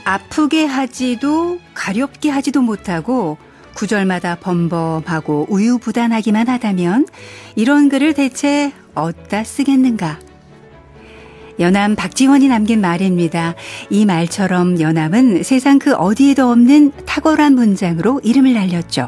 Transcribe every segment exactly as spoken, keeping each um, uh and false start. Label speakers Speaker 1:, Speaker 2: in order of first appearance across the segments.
Speaker 1: 아프게 하지도 가렵게 하지도 못하고 구절마다 범범하고 우유부단하기만 하다면 이런 글을 대체 어디다 쓰겠는가? 연암 박지원이 남긴 말입니다. 이 말처럼 연암은 세상 그 어디에도 없는 탁월한 문장으로 이름을 날렸죠.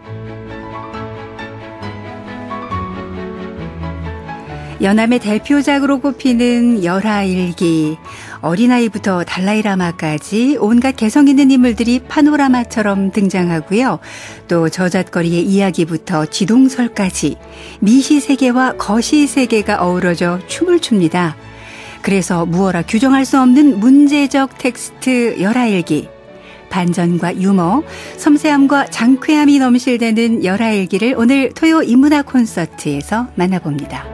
Speaker 1: 연암의 대표작으로 꼽히는 열하일기. 어린아이부터 달라이라마까지 온갖 개성 있는 인물들이 파노라마처럼 등장하고요. 또 저잣거리의 이야기부터 지동설까지 미시세계와 거시세계가 어우러져 춤을 춥니다. 그래서 무어라 규정할 수 없는 문제적 텍스트 열하일기. 반전과 유머, 섬세함과 장쾌함이 넘실대는 열하일기를 오늘 토요 인문학 콘서트에서 만나봅니다.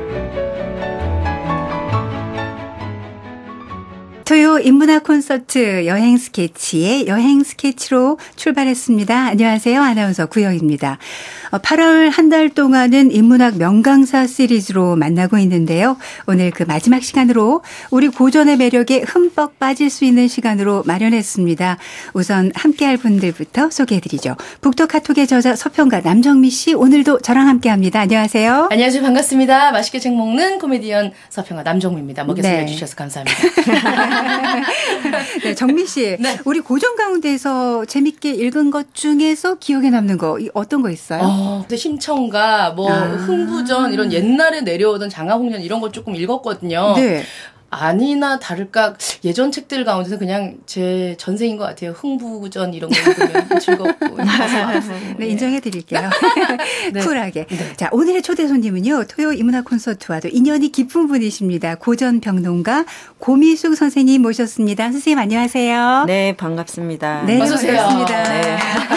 Speaker 1: 토요 인문학 콘서트 여행 스케치의 여행 스케치로 출발했습니다. 안녕하세요. 아나운서 구영입니다. 팔월 한 달 동안은 인문학 명강사 시리즈로 만나고 있는데요. 오늘 그 마지막 시간으로 우리 고전의 매력에 흠뻑 빠질 수 있는 시간으로 마련했습니다. 우선 함께할 분들부터 소개해드리죠. 북토카톡의 저자 서평가 남정미 씨, 오늘도 저랑 함께합니다. 안녕하세요.
Speaker 2: 안녕하세요. 반갑습니다. 맛있게 책 먹는 코미디언 서평가 남정미입니다. 먹여 네. 주셔서 감사합니다.
Speaker 1: 네, 정미 씨, 네. 우리 고전 가운데서 재밌게 읽은 것 중에서 기억에 남는 거 어떤 거 있어요?
Speaker 2: 어, 심청가, 뭐 아. 흥부전 이런 옛날에 내려오던 장화홍련 이런 거 조금 읽었거든요. 네. 아니나 다를까 예전 책들 가운데서 그냥 제 전생인 것 같아요. 흥부전 이런 거 읽으면 즐겁고.
Speaker 1: 네, 인정해 드릴게요. 네. 쿨하게. 네. 자, 오늘의 초대 손님은요. 토요 인문학 콘서트와도 인연이 깊은 분이십니다. 고전평론가 고미숙 선생님 모셨습니다. 선생님 안녕하세요.
Speaker 3: 네, 반갑습니다.
Speaker 1: 네,
Speaker 2: 어서 오세요.
Speaker 1: 반갑습니다.
Speaker 3: 네.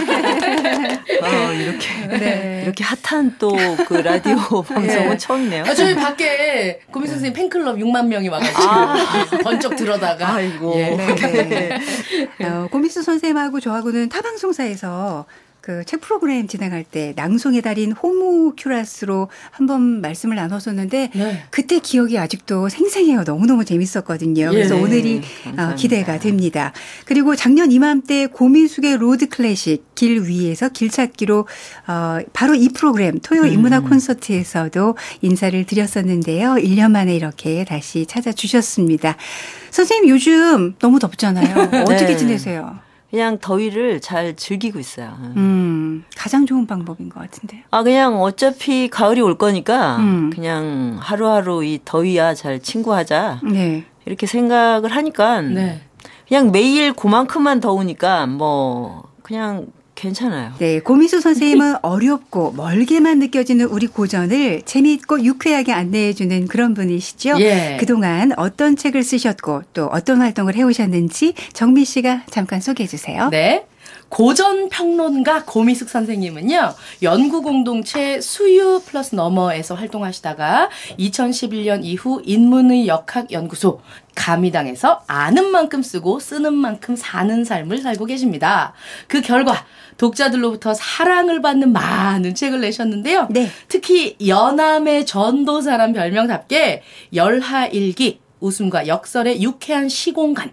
Speaker 3: 어, 이렇게 네. 이렇게 핫한 또 그 라디오 방송은 네. 처음이네요.
Speaker 2: 아, 저희 밖에 고미숙 선생님 팬클럽 육만 명이 와가지고 아. 번쩍 들어다가.
Speaker 3: 아이고.
Speaker 2: 예.
Speaker 1: 네, 네. 어, 고미숙 선생님하고 저하고는 타방송사에서 그 책 프로그램 진행할 때 낭송의 달인 호모큐라스로 한번 말씀을 나눴었는데 네. 그때 기억이 아직도 생생해요. 너무너무 재밌었거든요. 그래서 예. 오늘이 어, 기대가 됩니다. 그리고 작년 이맘때 고민숙의 로드 클래식 길 위에서 길 찾기로 어, 바로 이 프로그램 토요 인문학 음. 콘서트에서도 인사를 드렸었는데요. 일 년 만에 이렇게 다시 찾아주셨습니다. 선생님 요즘 너무 덥잖아요. 네. 어떻게 지내세요?
Speaker 3: 그냥 더위를 잘 즐기고 있어요.
Speaker 1: 음, 가장 좋은 방법인 것 같은데요.
Speaker 3: 아, 그냥 어차피 가을이 올 거니까 음. 그냥 하루하루 이 더위야 잘 친구하자. 네. 이렇게 생각을 하니까 네. 그냥 매일 그만큼만 더우니까 뭐 그냥 괜찮아요.
Speaker 1: 네, 고미숙 선생님은 어렵고 멀게만 느껴지는 우리 고전을 재미있고 유쾌하게 안내해주는 그런 분이시죠. 예. 그동안 어떤 책을 쓰셨고 또 어떤 활동을 해오셨는지 정미 씨가 잠깐 소개해 주세요.
Speaker 2: 네. 고전 평론가 고미숙 선생님은요. 연구 공동체 수유 플러스 너머에서 활동하시다가 이천십일 년 이후 인문의 역학 연구소 가미당에서 아는 만큼 쓰고 쓰는 만큼 사는 삶을 살고 계십니다. 그 결과 독자들로부터 사랑을 받는 많은 책을 내셨는데요. 네. 특히 연암의 전도사란 별명답게 열하일기, 웃음과 역설의 유쾌한 시공간,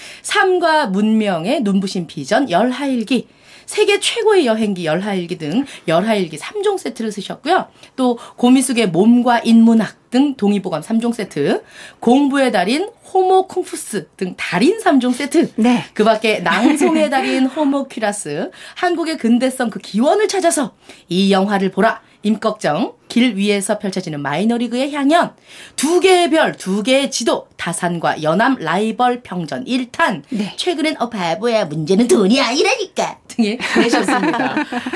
Speaker 2: 삶과 문명의 눈부신 비전 열하일기, 세계 최고의 여행기 열하일기 등 열하일기 삼 종 세트를 쓰셨고요. 또 고미숙의 몸과 인문학 등 동의보감 삼 종 세트, 공부의 달인 호모 쿵푸스 등 달인 삼 종 세트, 네. 그 밖에 낭송의 달인 호모큐라스, 한국의 근대성 그 기원을 찾아서 이 영화를 보라, 임꺽정, 길 위에서 펼쳐지는 마이너리그의 향연, 두 개의 별, 두 개의 지도, 다산과 연암 라이벌 평전 일 탄, 네. 최근엔 어 바보야 문제는 돈이 아니라니까 등에 내셨습니다.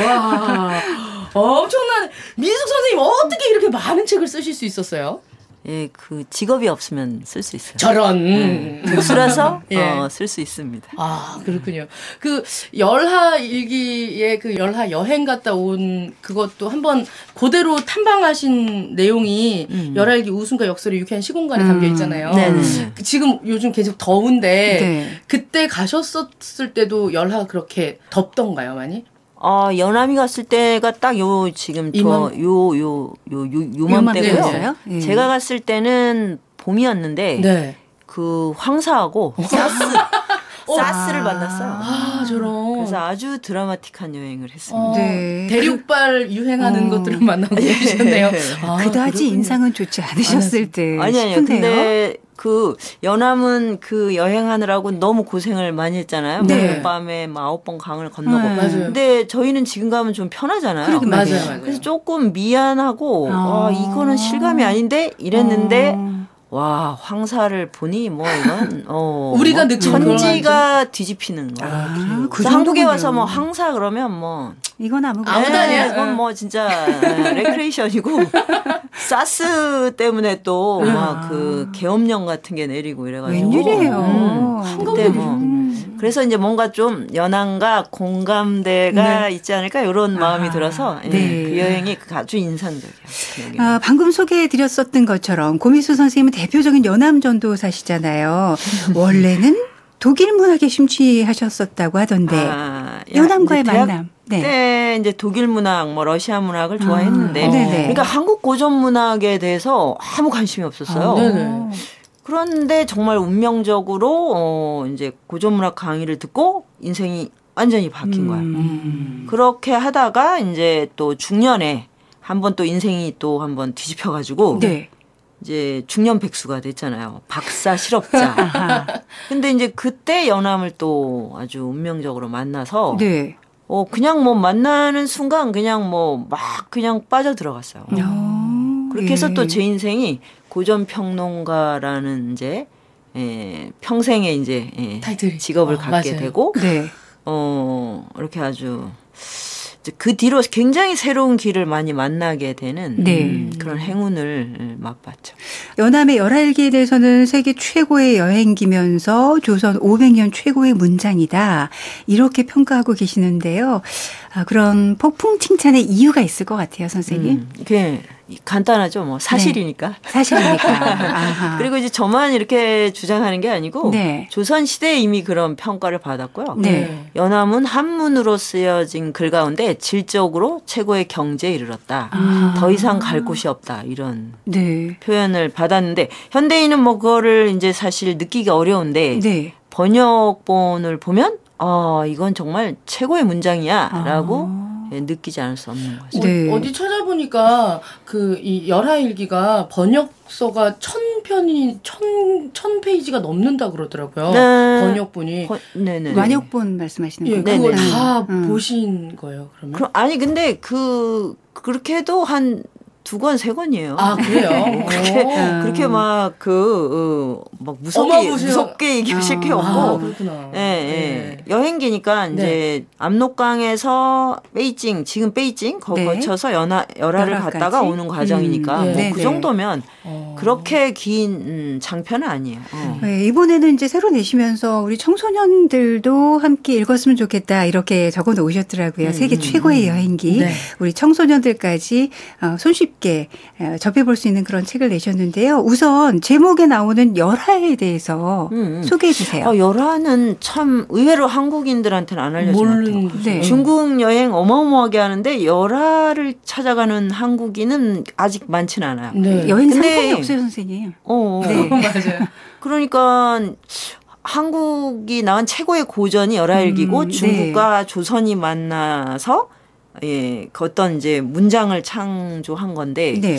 Speaker 2: 와, 엄청난. 미숙 선생님 어떻게 이렇게 많은 책을 쓰실 수 있었어요?
Speaker 3: 예, 그 직업이 없으면 쓸 수 있어요.
Speaker 2: 저런.
Speaker 3: 네. 교수라서 예. 어, 쓸 수 있습니다.
Speaker 2: 아, 그렇군요. 그 열하 일기에 그 열하 여행 갔다 온 그것도 한번 그대로 탐방하신 내용이 음. 열하 일기 웃음과 역설의 유쾌한 시공간에 음. 담겨 있잖아요. 네네. 지금 요즘 계속 더운데 네. 그때 가셨었을 때도 열하 그렇게 덥던가요, 많이?
Speaker 3: 어, 연암이 갔을 때가 딱 요, 지금 저, 요, 요, 요, 요, 요맘때고요. 네. 제가 갔을 때는 봄이었는데, 네. 그 황사하고, 가스, 사스를 만났어요.
Speaker 2: 아, 저런.
Speaker 3: 그래서 아주 드라마틱한 여행을 했습니다.
Speaker 2: 어, 네. 대륙발 유행하는 어. 것들을 만나고 계셨네요.
Speaker 1: 아, 그다지 그렇군요. 인상은 좋지 않으셨을 때
Speaker 3: 아니, 아니요.
Speaker 1: 싶은데요.
Speaker 3: 근데 그 연암은 그 여행하느라고 너무 고생을 많이 했잖아요. 네. 밤에 막 아홉 번 강을 건너고. 네.
Speaker 2: 맞아요.
Speaker 3: 근데 저희는 지금 가면 좀 편하잖아요.
Speaker 2: 맞아요. 맞아요.
Speaker 3: 그래서 조금 미안하고 아, 이거는 실감이 아닌데 이랬는데 어. 와 황사를 보니 뭐 이건 어
Speaker 2: 우리가
Speaker 3: 뭐 천지가 뒤집히는 거.
Speaker 1: 아, 그
Speaker 3: 한국에 와서 뭐 황사 그러면 뭐
Speaker 1: 이건 아무것도
Speaker 2: 아니야.
Speaker 3: 이건 뭐 진짜 레크레이션이고 사스 때문에 또 막 그 계엄령 같은 게 내리고 이래가지고
Speaker 1: 웬일이에요.
Speaker 3: 음, 한국에 뭐 음. 그래서 이제 뭔가 좀 연안과 공감대가 네. 있지 않을까 이런 아, 마음이 들어서 네. 그 여행이 아주 인상적이에요.
Speaker 1: 아, 방금 소개해드렸었던 것처럼 고미수 선생님은 대표적인 연암 전도사시잖아요. 원래는 독일 문학에 심취하셨었다고 하던데 아, 연암과의 만남.
Speaker 3: 네. 네, 이제 독일 문학, 뭐 러시아 문학을 좋아했는데, 아, 그러니까 한국 고전 문학에 대해서 아무 관심이 없었어요. 아, 네네. 그런데 정말 운명적으로 어 이제 고전 문학 강의를 듣고 인생이 완전히 바뀐 거야. 음. 그렇게 하다가 이제 또 중년에 한번 또 인생이 또 한번 뒤집혀가지고. 네. 이제 중년 백수가 됐잖아요. 박사 실업자. 근데 이제 그때 연암을 또 아주 운명적으로 만나서. 네. 어, 그냥 뭐 만나는 순간 그냥 뭐 막 그냥 빠져 들어갔어요. 오, 그렇게 해서 예. 또 제 인생이 고전평론가라는 이제, 예, 평생의 이제, 예, 타이틀. 직업을 어, 갖게 맞아요. 되고, 네. 어, 이렇게 아주, 그 뒤로 굉장히 새로운 길을 많이 만나게 되는 네. 음, 그런 행운을 맛봤죠.
Speaker 1: 연암의 열알기에 대해서는 세계 최고의 여행기면서 조선 오백 년 최고의 문장이다. 이렇게 평가하고 계시는데요. 아, 그런 폭풍 칭찬의 이유가 있을 것 같아요, 선생님.
Speaker 3: 음, 그게 간단하죠. 뭐 사실이니까.
Speaker 1: 네. 사실이니까. 아하.
Speaker 3: 그리고 이제 저만 이렇게 주장하는 게 아니고 네. 조선 시대에 이미 그런 평가를 받았고요. 네. 연암은 한문으로 쓰여진 글 가운데 질적으로 최고의 경지에 이르렀다. 아. 더 이상 갈 곳이 없다. 이런 네. 표현을 받았는데 현대인은 뭐 그거를 이제 사실 느끼기 어려운데 네. 번역본을 보면 아, 이건 정말 최고의 문장이야라고 아. 느끼지 않을 수 없는 거죠.
Speaker 2: 네. 어디 찾아보니까 그 이 열하일기가 번역서가 천 편이 천, 천 페이지가 넘는다 그러더라고요. 네. 번역본이. 번,
Speaker 1: 네네. 완역본 말씀하시는
Speaker 2: 거예요? 예, 그거 다 음. 보신 거예요, 그러면?
Speaker 3: 그럼, 아니 근데 그 그렇게 해도 한 두 권, 세 권이에요.
Speaker 2: 아, 그래요?
Speaker 3: 그렇게, 그렇게 막, 그, 어, 막 무섭게, 무섭게 얘기하실 게 없고.
Speaker 2: 아, 그렇구나.
Speaker 3: 예, 예. 네. 여행기니까, 네. 이제, 압록강에서 베이징, 지금 베이징, 거, 네. 거쳐서 연하, 열하를 열하까지? 갔다가 오는 과정이니까, 음, 네. 뭐, 그 정도면, 어. 그렇게 긴 음, 장편은 아니에요. 어.
Speaker 1: 네, 이번에는 이제 새로 내시면서 우리 청소년들도 함께 읽었으면 좋겠다, 이렇게 적어 놓으셨더라고요. 음, 세계 최고의 음, 여행기. 네. 우리 청소년들까지 어, 손쉽게 접해볼 수 있는 그런 책을 내셨는데요. 우선 제목에 나오는 열하에 대해서 음, 음. 소개해 주세요.
Speaker 3: 어, 열하는 참 의외로 한국인들한테는 안 알려진 것 같아요. 네. 중국 여행 어마어마하게 하는데 열하를 찾아가는 한국인은 아직 많지는 않아요.
Speaker 1: 네. 여행 상품이 없어요, 선생님.
Speaker 3: 어,
Speaker 2: 네. 맞아요.
Speaker 3: 그러니까 한국이 나온 최고의 고전이 열하일기고 음, 중국과 네. 조선이 만나서 예, 그 어떤 이제 문장을 창조한 건데 네.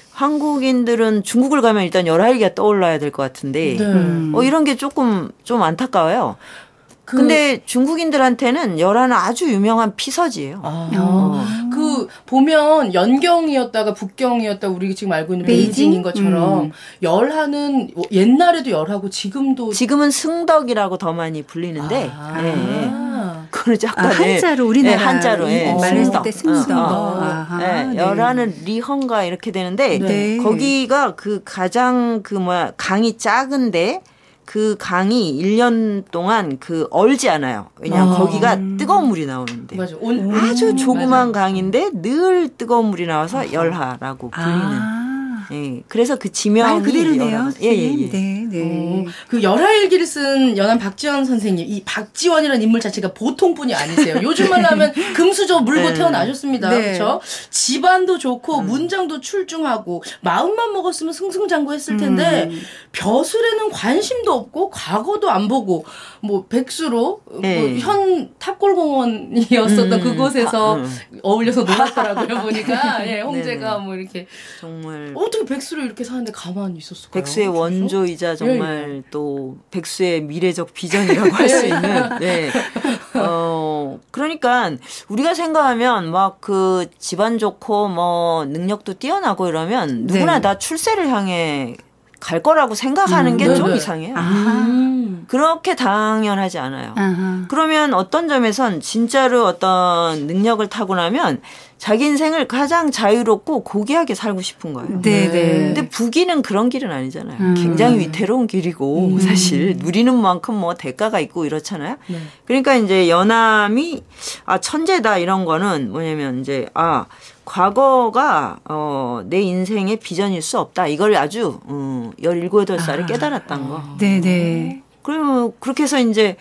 Speaker 3: 한국인들은 중국을 가면 일단 열하일기가 떠올라야 될 것 같은데 네. 음. 어, 이런 게 조금 좀 안타까워요. 그 근데 중국인들한테는 열하는 아주 유명한 피서지예요. 아.
Speaker 2: 어. 그 보면 연경이었다가 북경이었다 우리 지금 알고 있는 베이징? 베이징인 것처럼 음. 열하는 옛날에도 열하고 지금도
Speaker 3: 지금은 승덕이라고 더 많이 불리는데 아. 네. 그걸 약간
Speaker 1: 아, 한자로 우리나라
Speaker 3: 네, 한자로 예.
Speaker 1: 말했을 때 승덕. 어, 어.
Speaker 3: 아하, 네. 네. 열하는 리헌가 이렇게 되는데 네. 거기가 그 가장 그 뭐야 강이 작은데 그 강이 일 년 동안 그 얼지 않아요. 왜냐하면 아. 거기가 뜨거운 물이 나오는데.
Speaker 2: 맞아. 온,
Speaker 3: 아주 조그만 맞아. 강인데 늘 뜨거운 물이 나와서 열하라고 불리는. 아. 예. 그래서 그 지명이
Speaker 1: 말 그대로네요.
Speaker 3: 예, 예, 예.
Speaker 1: 네, 네.
Speaker 2: 어, 그 열하일기를 쓴 연암 박지원 선생님, 이 박지원이라는 인물 자체가 보통 분이 아니세요. 요즘 말로 하면 금수저 물고 네. 태어나셨습니다. 네. 그렇죠? 집안도 좋고 음. 문장도 출중하고 마음만 먹었으면 승승장구했을 텐데 음. 벼슬에는 관심도 없고 과거도 안 보고 뭐 백수로 네. 뭐 현 탑골공원이었었던 음. 그곳에서 음. 어울려서 놀았더라고요. 보니까 예, 홍제가 네네. 뭐 이렇게 정말 어떻게 백수로 이렇게 사는데 가만히 있었을까요?
Speaker 3: 백수의 그래서? 원조이자 정말 예, 예. 또 백수의 미래적 비전이라고 할 수 있는. 네. 어 그러니까 우리가 생각하면 막 그 집안 좋고 뭐 능력도 뛰어나고 이러면 누구나 네. 다 출세를 향해 갈 거라고 생각하는 음, 게 좀 이상해요. 음. 그렇게 당연하지 않아요. 아하. 그러면 어떤 점에선 진짜로 어떤 능력을 타고나면 자기 인생을 가장 자유롭고 고귀하게 살고 싶은 거예요. 네네. 근데 부귀는 그런 길은 아니잖아요. 음. 굉장히 위태로운 길이고 음. 사실 누리는 만큼 뭐 대가가 있고 이렇잖아요. 네. 그러니까 이제 연암이 아 천재다 이런 거는 뭐냐면 이제 아 과거가 어, 내 인생의 비전일 수 없다. 이걸 아주 어, 열일곱, 여덟 살에 아. 깨달았다는 거.
Speaker 1: 네네.
Speaker 3: 그러면 그렇게 해서 이제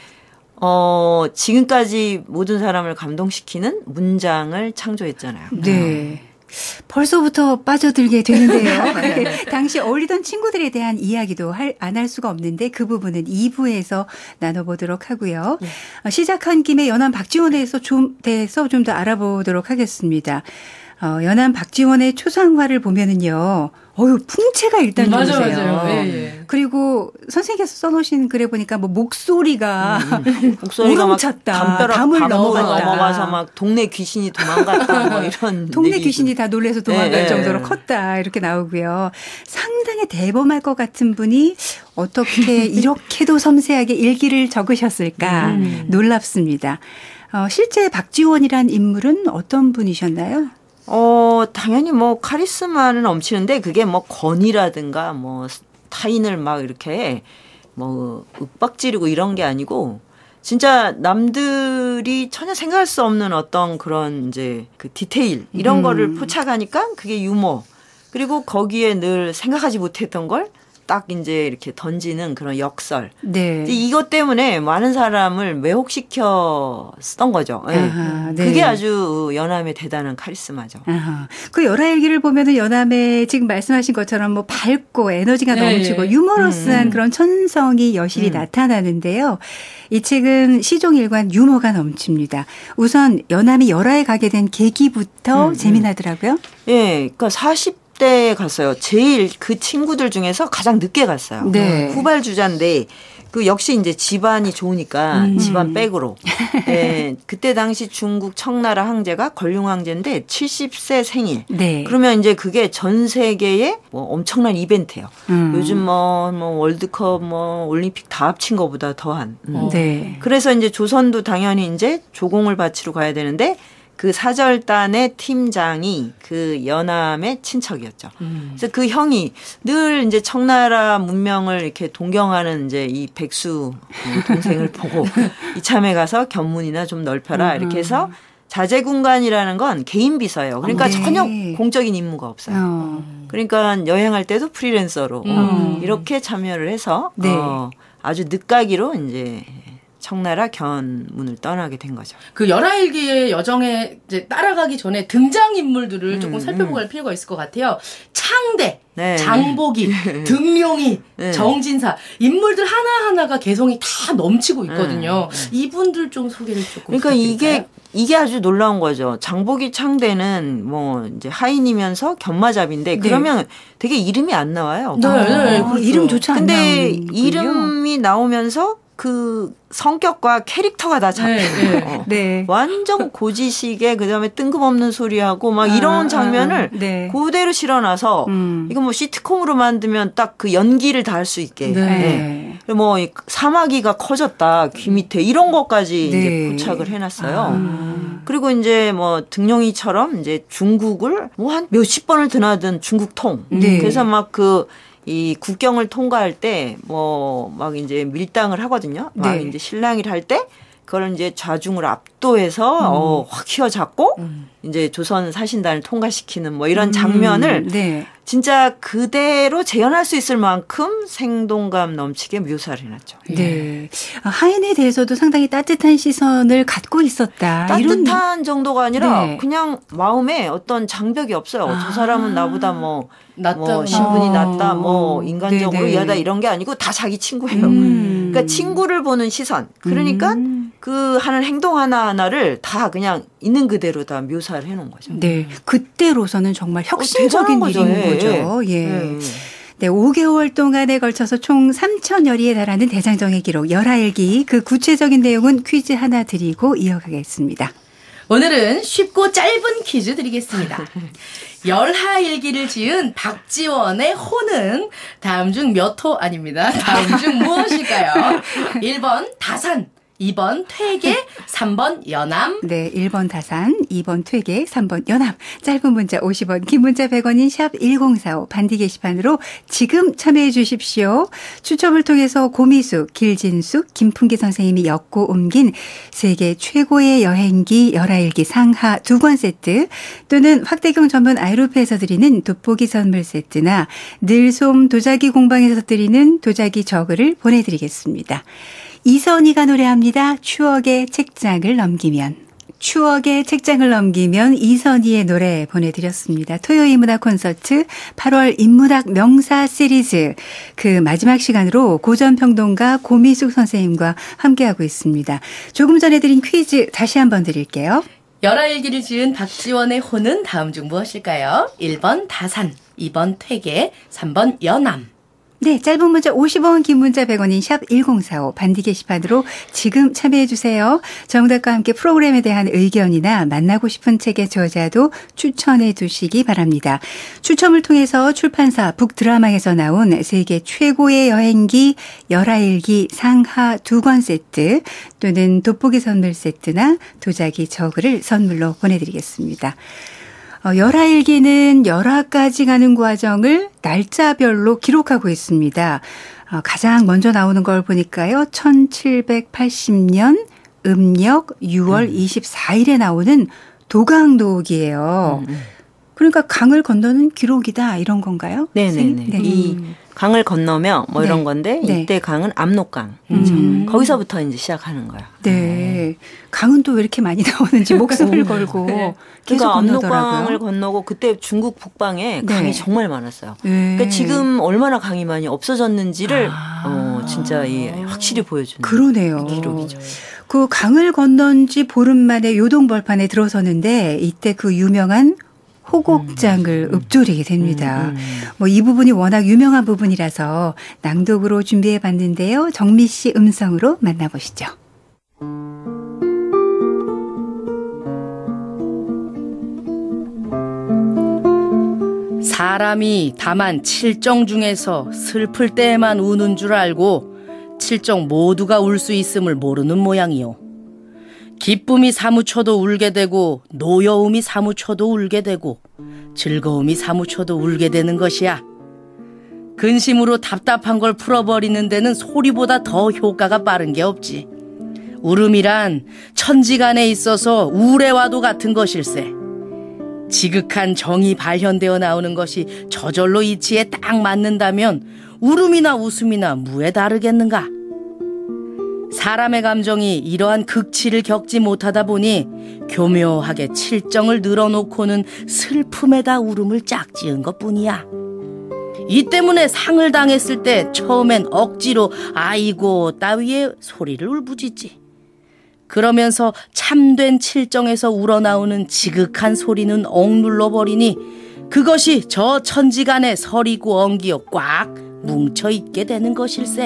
Speaker 3: 어, 지금까지 모든 사람을 감동시키는 문장을 창조했잖아요.
Speaker 1: 네. 벌써부터 빠져들게 되는데요. 당시 어울리던 친구들에 대한 이야기도 안 할 수가 없는데 그 부분은 이 부에서 나눠보도록 하고요. 네. 시작한 김에 연암 박지원에서 좀 대해서 좀 더 알아보도록 하겠습니다. 어, 연암 박지원의 초상화를 보면은요. 어유 풍채가 일단
Speaker 2: 맞아,
Speaker 1: 좋으세요.
Speaker 2: 맞아요. 예, 예.
Speaker 1: 그리고 선생님께서 써놓으신 글에 보니까 뭐 목소리가
Speaker 3: 음, 목소리가
Speaker 1: 우렁찼다. 담을 넘어갔다.
Speaker 3: 넘어가서 막 동네 귀신이 도망갔다. 뭐 이런
Speaker 1: 동네 얘기죠. 귀신이 다 놀래서 도망갈 예, 정도로 예. 컸다. 이렇게 나오고요. 상당히 대범할 것 같은 분이 어떻게 이렇게도 섬세하게 일기를 적으셨을까 음. 놀랍습니다. 어, 실제 박지원이란 인물은 어떤 분이셨나요?
Speaker 3: 어, 당연히 뭐 카리스마는 넘치는데 그게 뭐 권위라든가 뭐 타인을 막 이렇게 뭐 윽박지르고 이런 게 아니고 진짜 남들이 전혀 생각할 수 없는 어떤 그런 이제 그 디테일 이런 음. 거를 포착하니까 그게 유머. 그리고 거기에 늘 생각하지 못했던 걸 딱 이제 이렇게 던지는 그런 역설. 네. 이것 때문에 많은 사람을 매혹시켜 쓰던 거죠. 네. 아하, 네. 그게 아주 연암의 대단한 카리스마죠.
Speaker 1: 아하. 그 열하일기를 보면은 연암의 지금 말씀하신 것처럼 뭐 밝고 에너지가 네. 넘치고 유머러스한 음. 그런 천성이 여실히 음. 나타나는데요. 이 책은 시종일관 유머가 넘칩니다. 우선 연암이 열하에 가게 된 계기부터 음, 재미나더라고요.
Speaker 3: 예, 네, 그러니까 사십 대 갔어요. 제일 그 친구들 중에서 가장 늦게 갔어요. 네. 후발주자인데 그 역시 이제 집안이 좋으니까 음. 집안 백으로. 네, 그때 당시 중국 청나라 황제가 걸륭 황제인데 칠십 세 생일. 네. 그러면 이제 그게 전 세계의 뭐 엄청난 이벤트예요. 음. 요즘 뭐, 뭐 월드컵 뭐 올림픽 다 합친 것보다 더한. 음. 네. 그래서 이제 조선도 당연히 이제 조공을 바치러 가야 되는데 그 사절단의 팀장이 그 연암의 친척이었죠. 음. 그래서 그 형이 늘 이제 청나라 문명을 이렇게 동경하는 이제 이 백수 동생을 보고 이참에 가서 견문이나 좀 넓혀라. 이렇게 해서 자제군관이라는 건 개인 비서예요. 그러니까 네. 전혀 공적인 임무가 없어요. 어. 그러니까 여행할 때도 프리랜서로 음. 이렇게 참여를 해서 네. 어, 아주 늦가기로 이제 청나라 견문을 떠나게 된 거죠.
Speaker 2: 그 열하일기의 여정에 이제 따라가기 전에 등장인물들을 음, 조금 살펴보고 갈 음. 필요가 있을 것 같아요. 창대, 네. 장보기, 등룡이, 네. 정진사 인물들 하나하나가 개성이 다 넘치고 있거든요. 네. 이분들 좀 소개를 조금
Speaker 3: 그러니까 부탁드릴까요? 이게 이게 아주 놀라운 거죠. 장보기, 창대는 뭐 이제 하인이면서 견마잡인데 네. 그러면 되게 이름이 안 나와요.
Speaker 1: 네, 네, 아, 그렇죠. 이름조차 안 나오는군요.
Speaker 3: 근데 이름이 나오면서 그 성격과 캐릭터가 다 잡혀요. 네, 네. 네. 완전 고지식에 그다음에 뜬금없는 소리하고 막 아, 이런 장면을 아, 네. 그대로 실어놔서 음. 이거 뭐 시트콤으로 만들면 딱 그 연기를 다 할 수 있게. 네. 네. 뭐 사마귀가 커졌다 귀 밑에 이런 것까지 네. 이제 포착을 해놨어요. 아. 그리고 이제 뭐 등룡이처럼 이제 중국을 뭐 한 몇십 번을 드나든 중국 통. 네. 그래서 막 그 이 국경을 통과할 때 뭐 막 이제 밀당을 하거든요. 막 네. 이제 실랑이를 할 때 그걸 이제 좌중을 압도해서 음. 어, 확 휘어잡고 음. 이제 조선 사신단을 통과시키는 뭐 이런 장면을 음. 네. 진짜 그대로 재현할 수 있을 만큼 생동감 넘치게 묘사를 해놨죠.
Speaker 1: 네. 하인에 대해서도 상당히 따뜻한 시선을 갖고 있었다.
Speaker 3: 따뜻한 이런... 정도가 아니라 네. 그냥 마음에 어떤 장벽이 없어요. 아. 저 사람은 나보다 뭐, 뭐 신분이 낮다, 뭐 인간적으로 이하다 이런 게 아니고 다 자기 친구예요. 음. 그러니까 친구를 보는 시선. 그러니까 음. 그 하는 행동 하나하나를 다 그냥 있는 그대로 다 묘사를 해놓은 거죠.
Speaker 1: 네. 그때로서는 정말 혁신적인 어, 일인 거죠. 거죠. 예. 네. 네, 오 개월 동안에 걸쳐서 총 삼천여리에 달하는 대장정의 기록 열하일기 그 구체적인 내용은 퀴즈 하나 드리고 이어가겠습니다.
Speaker 2: 오늘은 쉽고 짧은 퀴즈 드리겠습니다. 열하일기를 지은 박지원의 호는 다음 중 몇 호 아닙니다. 다음 중 무엇일까요? 일 번 다산, 이 번 퇴계, 삼 번 연암.
Speaker 1: 네, 일 번 다산, 이 번 퇴계, 삼 번 연암. 짧은 문자 오십 원, 긴 문자 백 원인 샵 일공사오 반디 게시판으로 지금 참여해 주십시오. 추첨을 통해서 고미숙, 길진숙, 김풍기 선생님이 엮고 옮긴 세계 최고의 여행기 열하일기 상하 두 권 세트 또는 확대경 전문 아이루프에서 드리는 돋보기 선물 세트나 늘솜 도자기 공방에서 드리는 도자기 저글을 보내드리겠습니다. 이선희가 노래합니다. 추억의 책장을 넘기면. 추억의 책장을 넘기면 이선희의 노래 보내드렸습니다. 토요일 문학 콘서트 팔월 인문학 명사 시리즈 그 마지막 시간으로 고전평론가 고미숙 선생님과 함께하고 있습니다. 조금 전에 드린 퀴즈 다시 한번 드릴게요.
Speaker 2: 열하일기를 지은 박지원의 호는 다음 중 무엇일까요? 일 번 다산, 이 번 퇴계, 삼 번 연암.
Speaker 1: 네, 짧은 문자 오십 원, 긴 문자 백 원인 샵 일공사오 반디 게시판으로 지금 참여해 주세요. 정답과 함께 프로그램에 대한 의견이나 만나고 싶은 책의 저자도 추천해 두시기 바랍니다. 추첨을 통해서 출판사 북드라마에서 나온 세계 최고의 여행기 열하일기 상하 두 권 세트 또는 돋보기 선물 세트나 도자기 저글을 선물로 보내드리겠습니다. 어, 열하일기는 열하까지 가는 과정을 날짜별로 기록하고 있습니다. 어, 가장 먼저 나오는 걸 보니까요. 천칠백팔십 년 음력 유월 음. 이십사일에 나오는 도강도기예요. 음. 그러니까 강을 건너는 기록이다 이런 건가요?
Speaker 3: 네네네. 네. 이 강을 건너며 뭐 이런 네. 건데 이때 네. 강은 압록강. 음. 거기서부터 이제 시작하는 거야.
Speaker 1: 네. 강은 또 왜 이렇게 많이 나오는지 목숨을 걸고 네. 계속
Speaker 3: 그러니까
Speaker 1: 건너더라고요.
Speaker 3: 압록강을 건너고 그때 중국 북방에 강이 네. 정말 많았어요. 네. 그러니까 지금 얼마나 강이 많이 없어졌는지를 아. 어, 진짜 이 확실히 보여주는
Speaker 1: 그러네요.
Speaker 3: 기록이죠.
Speaker 1: 그 강을 건넌 지 보름 만에 요동벌판에 들어서는데 이때 그 유명한 호곡장을 음. 읊조리게 됩니다. 음, 음. 뭐 이 부분이 워낙 유명한 부분이라서 낭독으로 준비해 봤는데요. 정미 씨 음성으로 만나보시죠.
Speaker 2: 사람이 다만 칠정 중에서 슬플 때에만 우는 줄 알고 칠정 모두가 울 수 있음을 모르는 모양이요. 기쁨이 사무쳐도 울게 되고 노여움이 사무쳐도 울게 되고 즐거움이 사무쳐도 울게 되는 것이야. 근심으로 답답한 걸 풀어버리는 데는 소리보다 더 효과가 빠른 게 없지. 울음이란 천지간에 있어서 우레와도 같은 것일세. 지극한 정이 발현되어 나오는 것이 저절로 이치에 딱 맞는다면 울음이나 웃음이나 무에 다르겠는가? 사람의 감정이 이러한 극치를 겪지 못하다 보니 교묘하게 칠정을 늘어놓고는 슬픔에다 울음을 짝지은 것뿐이야. 이 때문에 상을 당했을 때 처음엔 억지로 아이고 따위에 소리를 울부짖지. 그러면서 참된 칠정에서 우러나오는 지극한 소리는 억눌러 버리니 그것이 저 천지간에 서리고 엉기어 꽉 뭉쳐있게 되는 것일세.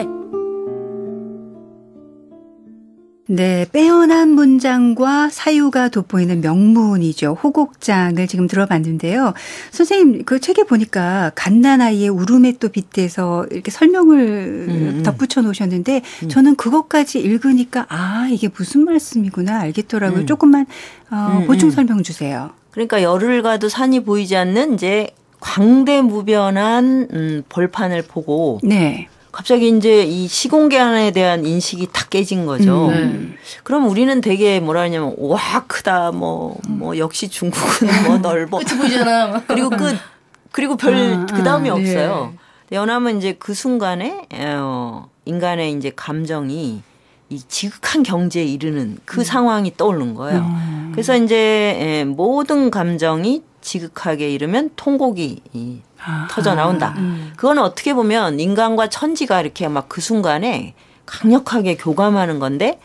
Speaker 1: 네, 빼어난 문장과 사유가 돋보이는 명문이죠. 호곡장을 지금 들어봤는데요. 선생님, 그 책에 보니까 갓난아이의 울음에 또 빗대서 이렇게 설명을 음. 덧붙여 놓으셨는데 음. 저는 그것까지 읽으니까 아, 이게 무슨 말씀이구나 알겠더라고요. 음. 조금만 어, 음. 보충 설명 주세요.
Speaker 3: 그러니까 열을 가도 산이 보이지 않는 이제 광대무변한 음, 벌판을 보고 네. 갑자기 이제 이 시공간에 대한 인식이 다 깨진 거죠. 음. 그럼 우리는 되게 뭐라 하냐면 와 크다 뭐 뭐 역시 중국은 뭐 넓어.
Speaker 2: 끝이 보이잖아.
Speaker 3: 그리고 끝 그리고 별 그 다음이 아, 없어요. 네. 연암은 이제 그 순간에 어, 인간의 이제 감정이 이 지극한 경지에 이르는 그 음. 상황이 떠오르는 거예요. 음. 그래서 이제 모든 감정이 지극하게 이르면 통곡이 이, 터져 나온다. 음. 그건 어떻게 보면 인간과 천지가 이렇게 막 그 순간에 강력하게 교감하는 건데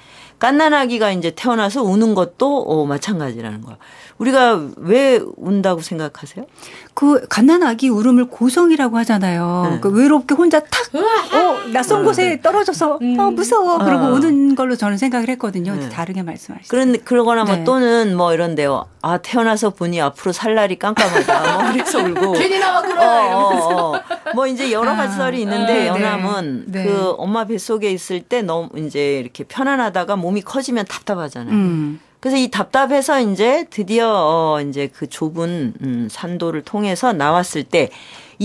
Speaker 3: 갓난아기가 이제 태어나서 우는 것도 어, 마찬가지라는 거야. 우리가 왜 운다고 생각하세요?
Speaker 1: 그 갓난아기 울음을 고성이라고 하잖아요. 네. 그 외롭게 혼자 탁 어, 낯선 곳에 떨어져서 음. 어, 무서워 그러고 아. 우는 걸로 저는 생각을 했거든요. 네. 다르게 말씀하시죠.
Speaker 3: 그런 그러거나 뭐 네. 또는 뭐 이런데요. 아 태어나서 보니 앞으로 살 날이 깜깜하다. 뭐 그래서 울고.
Speaker 2: 괜히 나왔구나.
Speaker 3: 어, 어, 어. 뭐 이제 여러 가지 썰이 있는데 아, 연암은 네. 그 엄마 뱃속에 있을 때 너무 이제 이렇게 편안하다가 몸이 커지면 답답하잖아요. 음. 그래서 이 답답해서 이제 드디어 어 이제 그 좁은 음 산도를 통해서 나왔을 때 이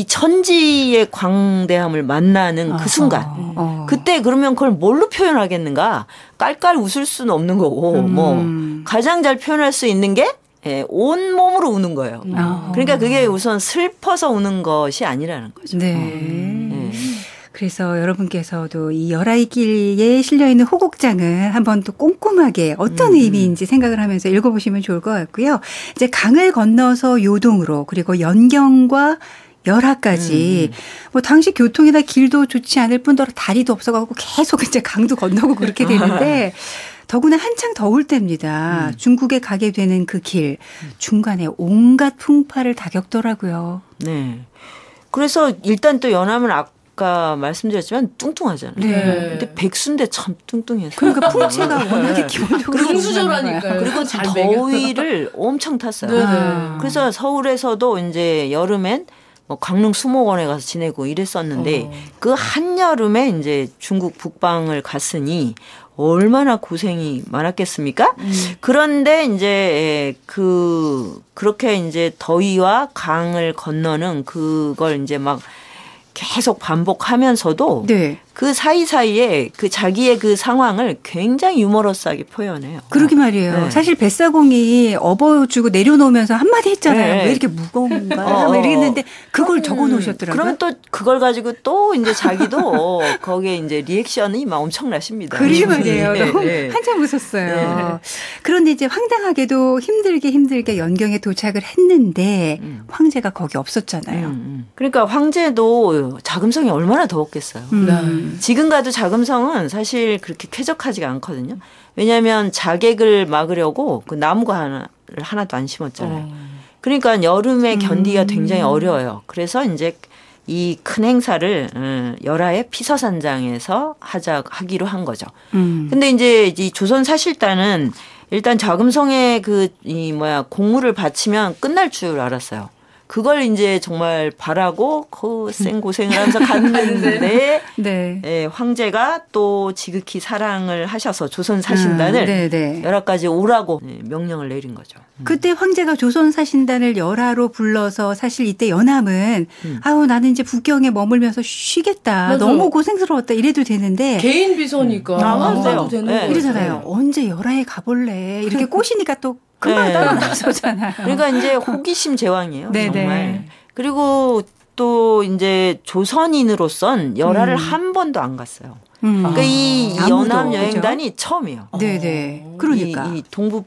Speaker 3: 천지의 광대함을 만나는 그 순간. 어. 그때 그러면 그걸 뭘로 표현하겠는가? 깔깔 웃을 수는 없는 거고 음. 뭐 가장 잘 표현할 수 있는 게 예, 온 몸으로 우는 거예요. 어. 그러니까 그게 우선 슬퍼서 우는 것이 아니라는 거죠.
Speaker 1: 네. 어. 네. 그래서 여러분께서도 이 열아이길에 실려있는 호곡장은 한번 또 꼼꼼하게 어떤 음. 의미인지 생각을 하면서 읽어보시면 좋을 것 같고요. 이제 강을 건너서 요동으로 그리고 연경과 열하까지 음. 뭐 당시 교통이나 길도 좋지 않을 뿐더러 다리도 없어가지고 계속 이제 강도 건너고 그렇게 되는데 더구나 한창 더울 때입니다. 음. 중국에 가게 되는 그 길 중간에 온갖 풍파를 다 겪더라고요.
Speaker 3: 네. 그래서 일단 또 연암은 아 아까 말씀드렸지만 뚱뚱하잖아요. 네. 근데 백수인데 참 뚱뚱해서.
Speaker 1: 그러니까 풍채가 워낙에 기본적으로
Speaker 2: 긍수저라니까요.
Speaker 3: 그리고 더위를 엄청 탔어요. 네네. 그래서 서울에서도 이제 여름엔 뭐 강릉 수목원에 가서 지내고 이랬었는데 어. 그 한여름에 이제 중국 북방을 갔으니 얼마나 고생이 많았겠습니까? 음. 그런데 이제 그 그렇게 이제 더위와 강을 건너는 그걸 이제 막 계속 반복하면서도 네. 그 사이사이에 그 자기의 그 상황을 굉장히 유머러스하게 표현해요.
Speaker 1: 그러게 말이에요. 네. 사실 뱃사공이 업어주고 내려놓으면서 한마디 했잖아요. 네. 왜 이렇게 무거운가? 어, 이랬는데 그걸 음, 적어 놓으셨더라고요.
Speaker 3: 그러면 또 그걸 가지고 또 이제 자기도 거기에 이제 리액션이 막 엄청나십니다.
Speaker 1: 그러게 말이에요. 네. 너무 네. 한참 웃었어요. 네. 그런데 이제 황당하게도 힘들게 힘들게 연경에 도착을 했는데 음. 황제가 거기 없었잖아요. 음, 음.
Speaker 3: 그러니까 황제도 자금성이 얼마나 더웠겠어요. 음. 지금 가도 자금성은 사실 그렇게 쾌적하지가 않거든요. 왜냐하면 자객을 막으려고 그 나무가 하나, 하나도 안 심었잖아요. 어. 그러니까 여름에 견디기가 음. 굉장히 어려워요. 그래서 이제 이 큰 행사를 열하의 피서산장에서 하자 하기로 한 거죠. 음. 근데 이제 이 조선 사실단은 일단 자금성에 그 이 뭐야 공물을 바치면 끝날 줄 알았어요. 그걸 이제 정말 바라고 그 생고생을 하면서 갔는데 네. 예, 황제가 또 지극히 사랑을 하셔서 조선 사신단을 음, 네, 네. 열하까지 오라고 명령을 내린 거죠.
Speaker 1: 그때 황제가 조선 사신단을 열하로 불러서 사실 이때 연암은 음. 아우 나는 이제 북경에 머물면서 쉬겠다. 맞아. 너무 고생스러웠다. 이래도 되는데
Speaker 2: 개인 비서니까 음.
Speaker 3: 나와도
Speaker 2: 되는
Speaker 3: 네.
Speaker 1: 이러잖아요. 네. 언제 열하에 가볼래. 이렇게 꼬시니까 또 금방 따라나서잖아요.
Speaker 3: 그러니까 이제 호기심 제왕이에요. 네네. 정말. 그리고 또 이제 조선인으로선 열하를 음. 한 번도 안 갔어요. 음. 그러니까 아, 이 연암 여행단이 그렇죠? 처음이에요.
Speaker 1: 네네. 그러니까
Speaker 3: 이, 이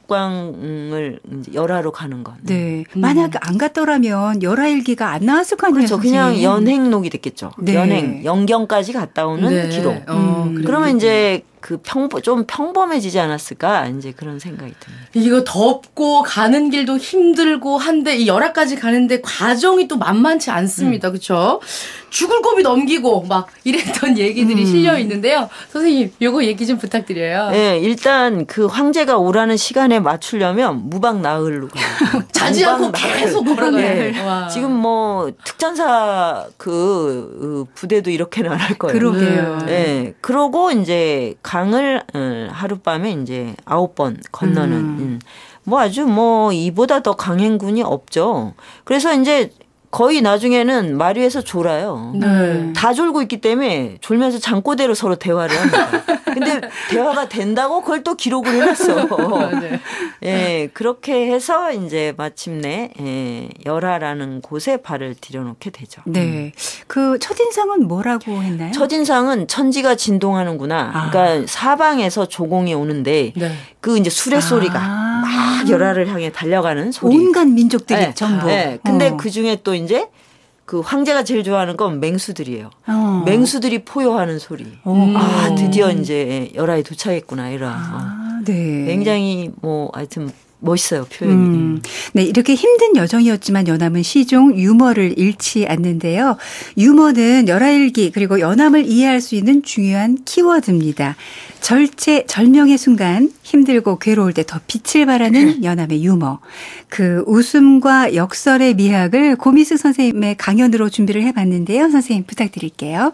Speaker 3: 동북방을 이제 열하로 가는 건.
Speaker 1: 네. 음. 만약 안 갔더라면 열하 일기가 안 나왔을 거 아니에요.
Speaker 3: 그렇죠. 그냥 연행록이 됐겠죠. 네. 연행 영경까지 갔다 오는 네. 기록. 어, 음. 그러면 이제 그 평범 좀 평범해지지 않았을까 이제 그런 생각이 듭니다.
Speaker 2: 이거 덥고 가는 길도 힘들고 한데 이 열하까지 가는데 과정이 또 만만치 않습니다. 음. 그렇죠? 죽을 고비 넘기고 막 이랬던 얘기들이 음. 실려 있는데요. 선생님, 요거 얘기 좀 부탁드려요.
Speaker 3: 네, 일단 그 황제가 오라는 시간에 맞추려면 무박 나흘로
Speaker 2: 자지 않고 계속 걸어가요. 네.
Speaker 3: 지금 뭐 특전사 그 부대도 이렇게는 안 할 거예요.
Speaker 1: 그러게요.
Speaker 3: 네, 그러고 이제 강을 하룻밤에 이제 아홉 번 건너는 음. 뭐 아주 뭐 이보다 더 강행군이 없죠. 그래서 이제 거의 나중에는 마리에서 졸아요. 네. 다 졸고 있기 때문에 졸면서 잠꼬대로 서로 대화를 합니다. 근데 대화가 된다고 그걸 또 기록을 해놨어. 네. 예, 그렇게 해서 이제 마침내 예, 열하라는 곳에 발을 들여놓게 되죠.
Speaker 1: 네. 그 첫인상은 뭐라고 했나요?
Speaker 3: 첫인상은 천지가 진동하는구나. 아. 그러니까 사방에서 조공이 오는데 네. 그 이제 수레소리가 아. 막 열하를 향해 달려가는 소리.
Speaker 1: 온갖 민족들이
Speaker 3: 네.
Speaker 1: 전부.
Speaker 3: 네. 근데 어. 그 중에 또 이제 그 황제가 제일 좋아하는 건 맹수들이에요. 어. 맹수들이 포효하는 소리. 어. 아, 드디어 이제 열하에 도착했구나, 이런.
Speaker 1: 아, 네.
Speaker 3: 굉장히 뭐 하여튼 멋있어요, 표현이.
Speaker 1: 음. 네, 이렇게 힘든 여정이었지만 연암은 시종 유머를 잃지 않는데요. 유머는 열하일기 그리고 연암을 이해할 수 있는 중요한 키워드입니다. 절제, 절명의 순간 힘들고 괴로울 때 더 빛을 발하는 연암의 유머. 그 웃음과 역설의 미학을 고미숙 선생님의 강연으로 준비를 해봤는데요. 선생님 부탁드릴게요.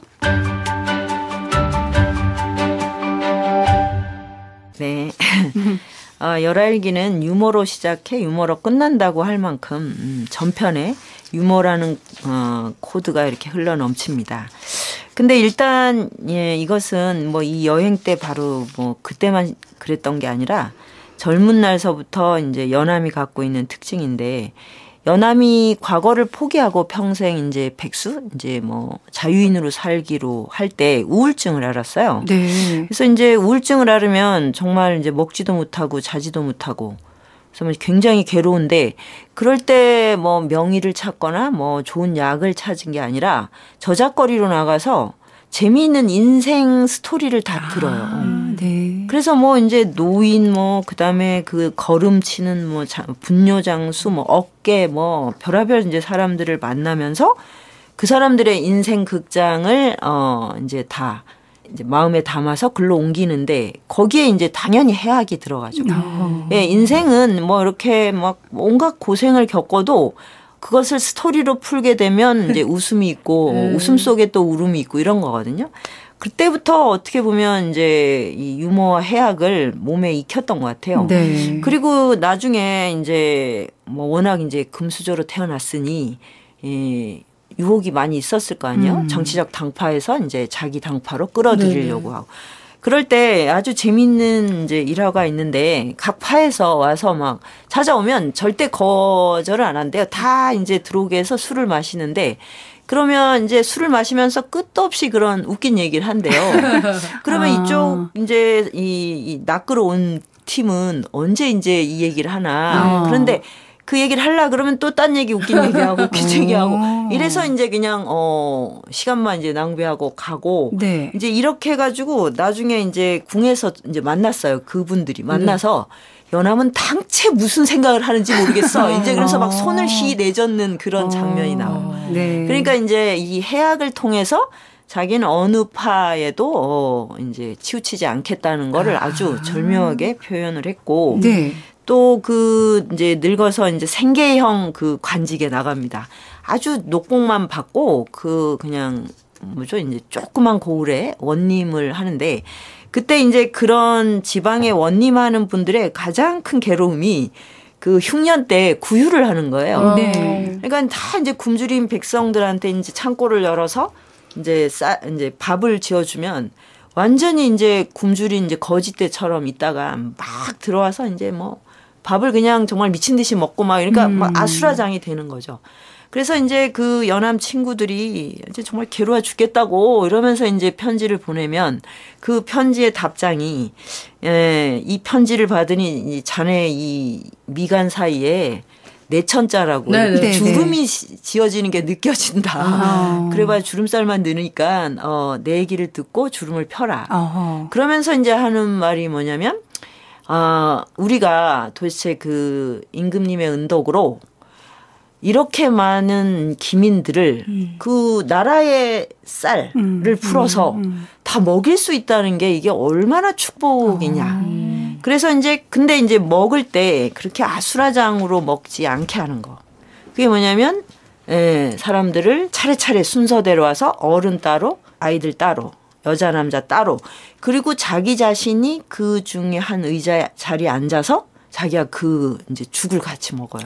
Speaker 3: 네. 어, 열하일기는 유머로 시작해 유머로 끝난다고 할 만큼 음, 전편에 유머라는 어, 코드가 이렇게 흘러 넘칩니다. 근데 일단 예, 이것은 뭐 이 여행 때 바로 뭐 그때만 그랬던 게 아니라 젊은 날서부터 이제 연암이 갖고 있는 특징인데, 연암이 과거를 포기하고 평생 이제 백수, 이제 뭐 자유인으로 살기로 할 때 우울증을 앓았어요. 네. 그래서 이제 우울증을 앓으면 정말 이제 먹지도 못하고 자지도 못하고, 그래서 굉장히 괴로운데, 그럴 때 뭐 명의를 찾거나 뭐 좋은 약을 찾은 게 아니라 저작거리로 나가서 재미있는 인생 스토리를 다 들어요.
Speaker 1: 아, 네.
Speaker 3: 그래서 뭐 이제 노인 뭐 그다음에 그 걸음치는 뭐 분뇨 장수 뭐 어깨 뭐 별하별 이제 사람들을 만나면서 그 사람들의 인생 극장을 어 이제 다 이제 마음에 담아서 글로 옮기는데, 거기에 이제 당연히 해악이 들어가죠. 어. 예, 인생은 뭐 이렇게 막 온갖 고생을 겪어도 그것을 스토리로 풀게 되면 이제 웃음이 있고 음. 웃음 속에 또 울음이 있고 이런 거거든요. 그때부터 어떻게 보면 이제 이 유머와 해악을 몸에 익혔던 것 같아요. 네. 그리고 나중에 이제 뭐 워낙 이제 금수저로 태어났으니 이 유혹이 많이 있었을 거 아니에요. 음. 정치적 당파에서 이제 자기 당파로 끌어들이려고 네네. 하고. 그럴 때 아주 재미있는 이제 일화가 있는데, 각 파에서 와서 막 찾아오면 절대 거절을 안 한대요. 다 이제 들어오게 해서 술을 마시는데, 그러면 이제 술을 마시면서 끝도 없이 그런 웃긴 얘기를 한대요. 그러면 아. 이쪽 이제 이, 이 낚으러 온 팀은 언제 이제 이 얘기를 하나. 아. 그런데 그 얘기를 하려 그러면 또 딴 얘기, 웃긴 얘기하고, 웃긴 얘기하고. 이래서 이제 그냥, 어, 시간만 이제 낭비하고 가고. 네. 이제 이렇게 해가지고 나중에 이제 궁에서 이제 만났어요. 그분들이 만나서. 네. 연암은 당최 무슨 생각을 하는지 모르겠어. 이제 그래서 막 손을 휘 내젓는 그런 장면이 나와요. 네. 그러니까 이제 이 해악을 통해서 자기는 어느 파에도 어, 이제 치우치지 않겠다는 거를 아주 절묘하게 표현을 했고. 네. 또 그 이제 늙어서 이제 생계형 그 관직에 나갑니다. 아주 녹봉만 받고 그 그냥 뭐죠 이제 조그만 고을에 원님을 하는데, 그때 이제 그런 지방에 원님하는 분들의 가장 큰 괴로움이 그 흉년 때 구유를 하는 거예요. 네. 그러니까 다 이제 굶주린 백성들한테 이제 창고를 열어서 이제 싸 이제 밥을 지어주면 완전히 이제 굶주린 이제 거지떼처럼 있다가 막 들어와서 이제 뭐 밥을 그냥 정말 미친 듯이 먹고 막, 그러니까 음. 막 아수라장이 되는 거죠. 그래서 이제 그 연암 친구들이 이제 정말 괴로워 죽겠다고 이러면서 이제 편지를 보내면, 그 편지의 답장이, 예, 이 편지를 받으니 자네 이 미간 사이에 내천자라고 네, 주름이 지어지는 게 느껴진다. 아. 그래봐야 주름살만 느니까 어, 내 얘기를 듣고 주름을 펴라. 아하. 그러면서 이제 하는 말이 뭐냐면, 아, 우리가 도대체 그 임금님의 은덕으로 이렇게 많은 기민들을 음. 그 나라의 쌀을 음. 풀어서 음. 음. 다 먹일 수 있다는 게 이게 얼마나 축복이냐. 음. 그래서 이제 근데 이제 먹을 때 그렇게 아수라장으로 먹지 않게 하는 거. 그게 뭐냐면, 예, 사람들을 차례차례 순서대로 와서 어른 따로, 아이들 따로, 여자 남자 따로, 그리고 자기 자신이 그 중에 한 의자 자리에 앉아서 자기가 그 이제 죽을 같이 먹어요.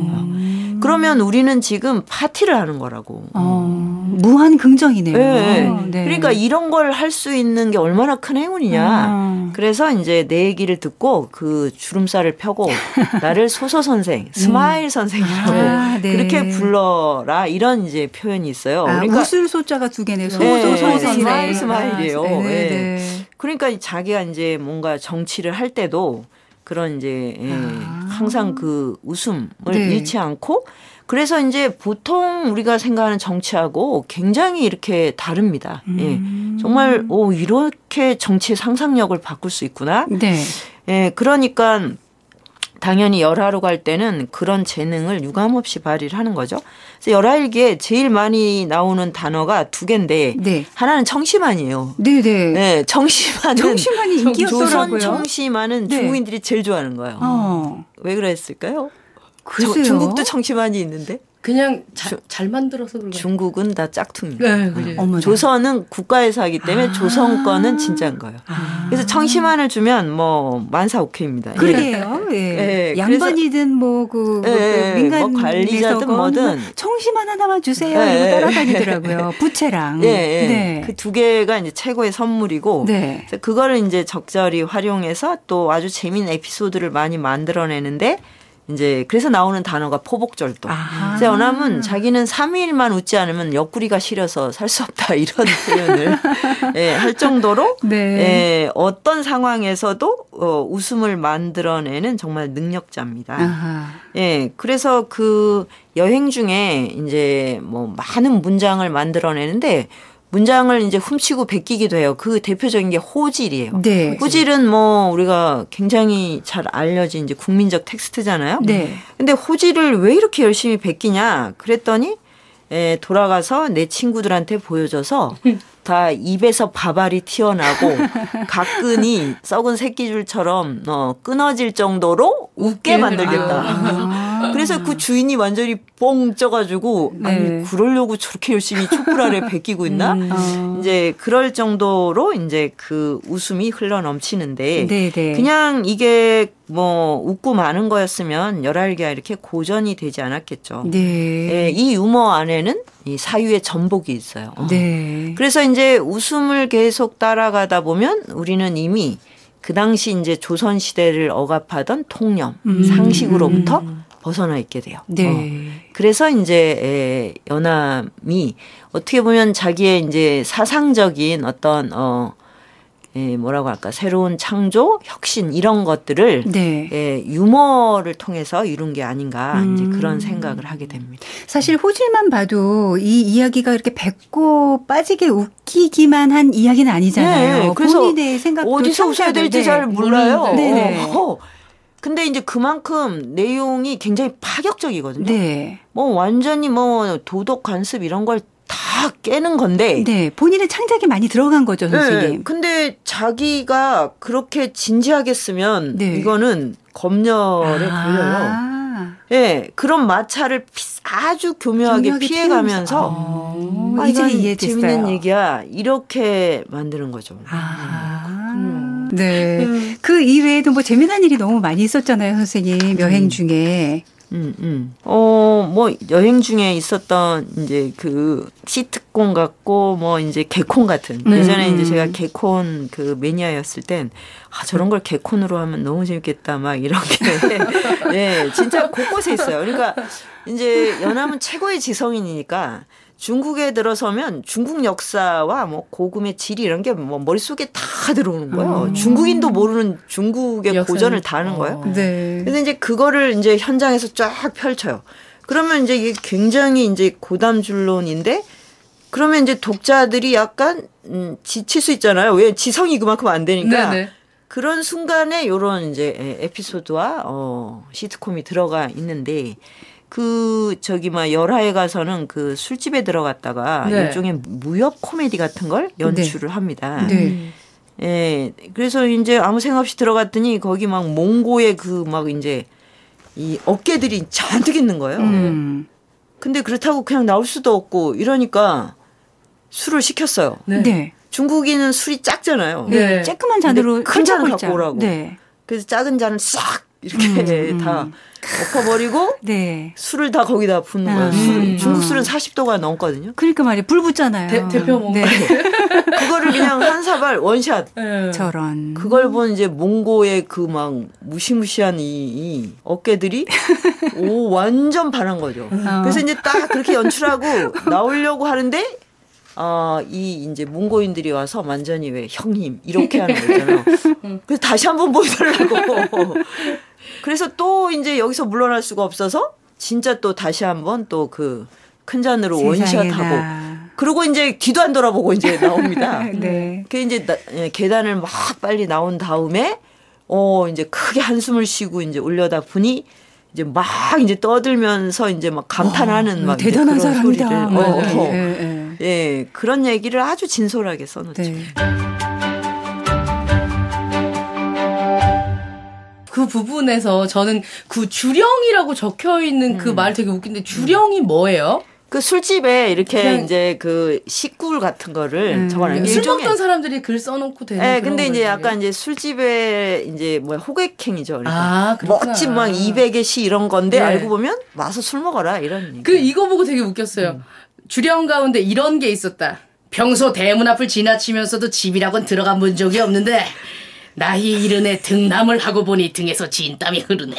Speaker 3: 음. 그러면 우리는 지금 파티를 하는 거라고.
Speaker 1: 어. 무한 긍정이네요.
Speaker 3: 네. 네. 그러니까 이런 걸 할 수 있는 게 얼마나 큰 행운이냐. 음. 그래서 이제 내 얘기를 듣고 그 주름살을 펴고 나를 소서 선생, 스마일 음. 선생이라고 아, 네. 그렇게 불러라 이런 이제 표현이 있어요.
Speaker 1: 아,
Speaker 3: 그러니까
Speaker 1: 웃을 소자가 두 개네요. 소서
Speaker 3: 네.
Speaker 1: 선생,
Speaker 3: 스마일 스마일이에요.
Speaker 1: 아, 네.
Speaker 3: 네.
Speaker 1: 네.
Speaker 3: 그러니까 자기가 이제 뭔가 정치를 할 때도 그런 이제 예, 아. 항상 그 웃음을 네. 잃지 않고 그래서 이제 보통 우리가 생각하는 정치하고 굉장히 이렇게 다릅니다. 음. 예. 정말 오 이렇게 정치의 상상력을 바꿀 수 있구나.
Speaker 1: 네.
Speaker 3: 예, 그러니까 당연히 열하로 갈 때는 그런 재능을 유감없이 발휘를 하는 거죠. 그래서 열하일기에 제일 많이 나오는 단어가 두 개인데 네. 하나는 청심환이에요.
Speaker 1: 네네.
Speaker 3: 네, 청심환은
Speaker 1: 청심환이 인기였더라고요.
Speaker 3: 조선 청심환은 네. 중국인들이 제일 좋아하는 거예요. 어. 왜 그랬을까요? 저, 중국도 청심환이 있는데.
Speaker 2: 그냥 자, 잘 만들어서 그런
Speaker 3: 중국은 다 짝퉁이에요.
Speaker 2: 네, 그래.
Speaker 3: 어. 조선은 국가에서 하기 때문에 아~ 조선 거는 진짜인 거예요. 아~ 그래서 청심환을 주면 뭐 만사오케이입니다.
Speaker 1: 그래요. 예. 예. 양반이든 뭐그 예. 뭐 민간
Speaker 3: 뭐 관리자든 뭐든
Speaker 1: 청심환 하나만 주세요. 예. 이러고 따라다니더라고요. 부채랑.
Speaker 3: 예. 예. 네. 그 두 개가 이제 최고의 선물이고 네. 그래서 그거를 이제 적절히 활용해서 또 아주 재미있는 에피소드를 많이 만들어내는데 이제 그래서 나오는 단어가 포복절도. 아. 그래서 연암은 자기는 삼 일만 웃지 않으면 옆구리가 시려서 살 수 없다 이런 표현을 예, 할 정도로 네. 예, 어떤 상황에서도 어, 웃음을 만들어내는 정말 능력자입니다. 아하. 예, 그래서 그 여행 중에 이제 뭐 많은 문장을 만들어내는데. 문장을 이제 훔치고 베끼기도 해요. 그 대표적인 게 호질이에요. 네. 호질은 뭐 우리가 굉장히 잘 알려진 이제 국민적 텍스트잖아요. 네. 근데 호질을 왜 이렇게 열심히 베끼냐? 그랬더니 에, 돌아가서 내 친구들한테 보여줘서 다 입에서 밥알이 튀어나고 각근이 썩은 새끼줄처럼 어, 끊어질 정도로 웃게 만들겠다. 아. 그래서 그 주인이 완전히 뻥 쪄가지고 네. 아니 그러려고 저렇게 열심히 촛불 아래 베끼고 있나? 음. 아. 이제 그럴 정도로 이제 그 웃음이 흘러 넘치는데 네네. 그냥 이게 뭐 웃고 마는 거였으면 열알기가 이렇게 고전이 되지 않았겠죠. 네. 예, 이 유머 안에는 이 사유의 전복이 있어요. 네. 그래서 이제 웃음을 계속 따라가다 보면 우리는 이미 그 당시 이제 조선 시대를 억압하던 통념, 음. 상식으로부터 음. 벗어나 있게 돼요. 네. 어. 그래서 이제 연암이 어떻게 보면 자기의 이제 사상적인 어떤 어 예, 뭐라고 할까 새로운 창조, 혁신 이런 것들을 네. 예, 유머를 통해서 이룬 게 아닌가 음. 이제 그런 생각을 하게 됩니다.
Speaker 1: 사실 호질만 봐도 이 이야기가 이렇게 배꼽 빠지게 웃기기만 한 이야기는 아니잖아요.
Speaker 3: 네, 그래서
Speaker 1: 본인의 생각도
Speaker 3: 어디서 웃어야 될지 잘 몰라요. 네. 어. 근데 이제 그만큼 내용이 굉장히 파격적이거든요. 네. 뭐 완전히 뭐 도덕 관습 이런 걸 다 깨는 건데.
Speaker 1: 네. 본인의 창작이 많이 들어간 거죠, 선생님.
Speaker 3: 네. 근데 자기가 그렇게 진지하게 쓰면 네. 이거는 검열에 아. 걸려요. 예. 네. 그런 마찰을 아주 교묘하게 피해가면서
Speaker 1: 아. 아, 이제 이해됐어요.
Speaker 3: 재밌는 얘기야. 이렇게 만드는 거죠.
Speaker 1: 아. 음. 네. 음. 그 이외에도 뭐 재미난 일이 너무 많이 있었잖아요, 선생님. 여행 음. 중에.
Speaker 3: 음, 음. 어, 뭐, 여행 중에 있었던, 이제 그, 시트콤 같고, 뭐, 이제 개콘 같은. 음. 예전에 이제 제가 개콘 그 매니아였을 땐, 아, 저런 걸 개콘으로 하면 너무 재밌겠다, 막 이런 게. 예, 진짜 곳곳에 있어요. 그러니까, 이제 연암은 최고의 지성인이니까, 중국에 들어서면 중국 역사와 뭐 고금의 지리 이런 게 뭐 머릿속에 다 들어오는 거예요. 음. 중국인도 모르는 중국의 고전을 다 하는 거예요. 어. 네. 그래서 이제 그거를 이제 현장에서 쫙 펼쳐요. 그러면 이제 이게 굉장히 이제 고담줄론인데 그러면 이제 독자들이 약간 음, 지칠 수 있잖아요. 왜 지성이 그만큼 안 되니까. 네네. 그런 순간에 이런 이제 에피소드와 어, 시트콤이 들어가 있는데 그 저기 막 열하에 가서는 그 술집에 들어갔다가 네. 일종의 무협 코미디 같은 걸 연출을 네. 합니다. 네. 예. 그래서 이제 아무 생각 없이 들어갔더니 거기 막 몽고의 그 막 이제 이 어깨들이 잔뜩 있는 거예요. 음. 근데 그렇다고 그냥 나올 수도 없고 이러니까 술을 시켰어요. 네. 네. 중국인은 술이 작잖아요.
Speaker 1: 네. 쬐끄만 잔으로
Speaker 3: 큰 잔을 갖고 오라고. 네. 그래서 작은 잔을 싹 이렇게 음, 다 엎어버리고 네. 술을 다 거기다 붓는 거예요. 음. 술, 중국 술은 사십 도가 넘거든요.
Speaker 1: 그러니까 말이에요. 불 붙잖아요.
Speaker 2: 대, 대표 뭔가. 네.
Speaker 3: 그거를 그냥 한 사발 원샷.
Speaker 1: 네. 저런.
Speaker 3: 그걸 본 이제 몽고의 그 막 무시무시한 이, 이 어깨들이 오 완전 반한 거죠. 어. 그래서 이제 딱 그렇게 연출하고 나오려고 하는데 어, 이 이제 몽고인들이 와서 완전히 왜 형님 이렇게 하는 거잖아요. 그래서 다시 한번 보여달라고. 그래서 또 이제 여기서 물러날 수가 없어서 진짜 또 다시 한번 또 그 큰 잔으로 원샷하고. 그리고 이제 뒤도 안 돌아보고 이제 나옵니다. 네. 그 이제 나, 예, 계단을 막 빨리 나온 다음에 어 이제 크게 한숨을 쉬고 이제 올려다 보니 이제 막 이제 떠들면서 이제 막 감탄하는 와, 막
Speaker 1: 대단한
Speaker 3: 그런
Speaker 1: 사람이다.
Speaker 3: 소리를
Speaker 1: 네,
Speaker 3: 어,
Speaker 1: 네,
Speaker 3: 어.
Speaker 1: 네.
Speaker 3: 예 그런 얘기를 아주 진솔하게 써놓죠. 네.
Speaker 2: 그 부분에서 저는 그 주령이라고 적혀 있는 그 말 음. 되게 웃긴데 주령이 음. 뭐예요?
Speaker 3: 그 술집에 이렇게 이제 그 식구 같은 거를
Speaker 2: 음.
Speaker 3: 적어놔요.
Speaker 2: 술 먹던 사람들이 글 써놓고 되는.
Speaker 3: 네, 근데 이제 거지. 약간 이제 술집에 이제 뭐야 호객행위죠. 그러니까
Speaker 2: 아,
Speaker 3: 멋진 막 이백의 시 이런 건데 네. 알고 보면 와서 술 먹어라 이런. 얘기.
Speaker 2: 그 이거 보고 되게 웃겼어요. 음. 주령 가운데 이런 게 있었다. 평소 대문 앞을 지나치면서도 집이라곤 들어가 본 적이 없는데. 나이 이른에 등남을 하고 보니 등에서 진땀이 흐르네.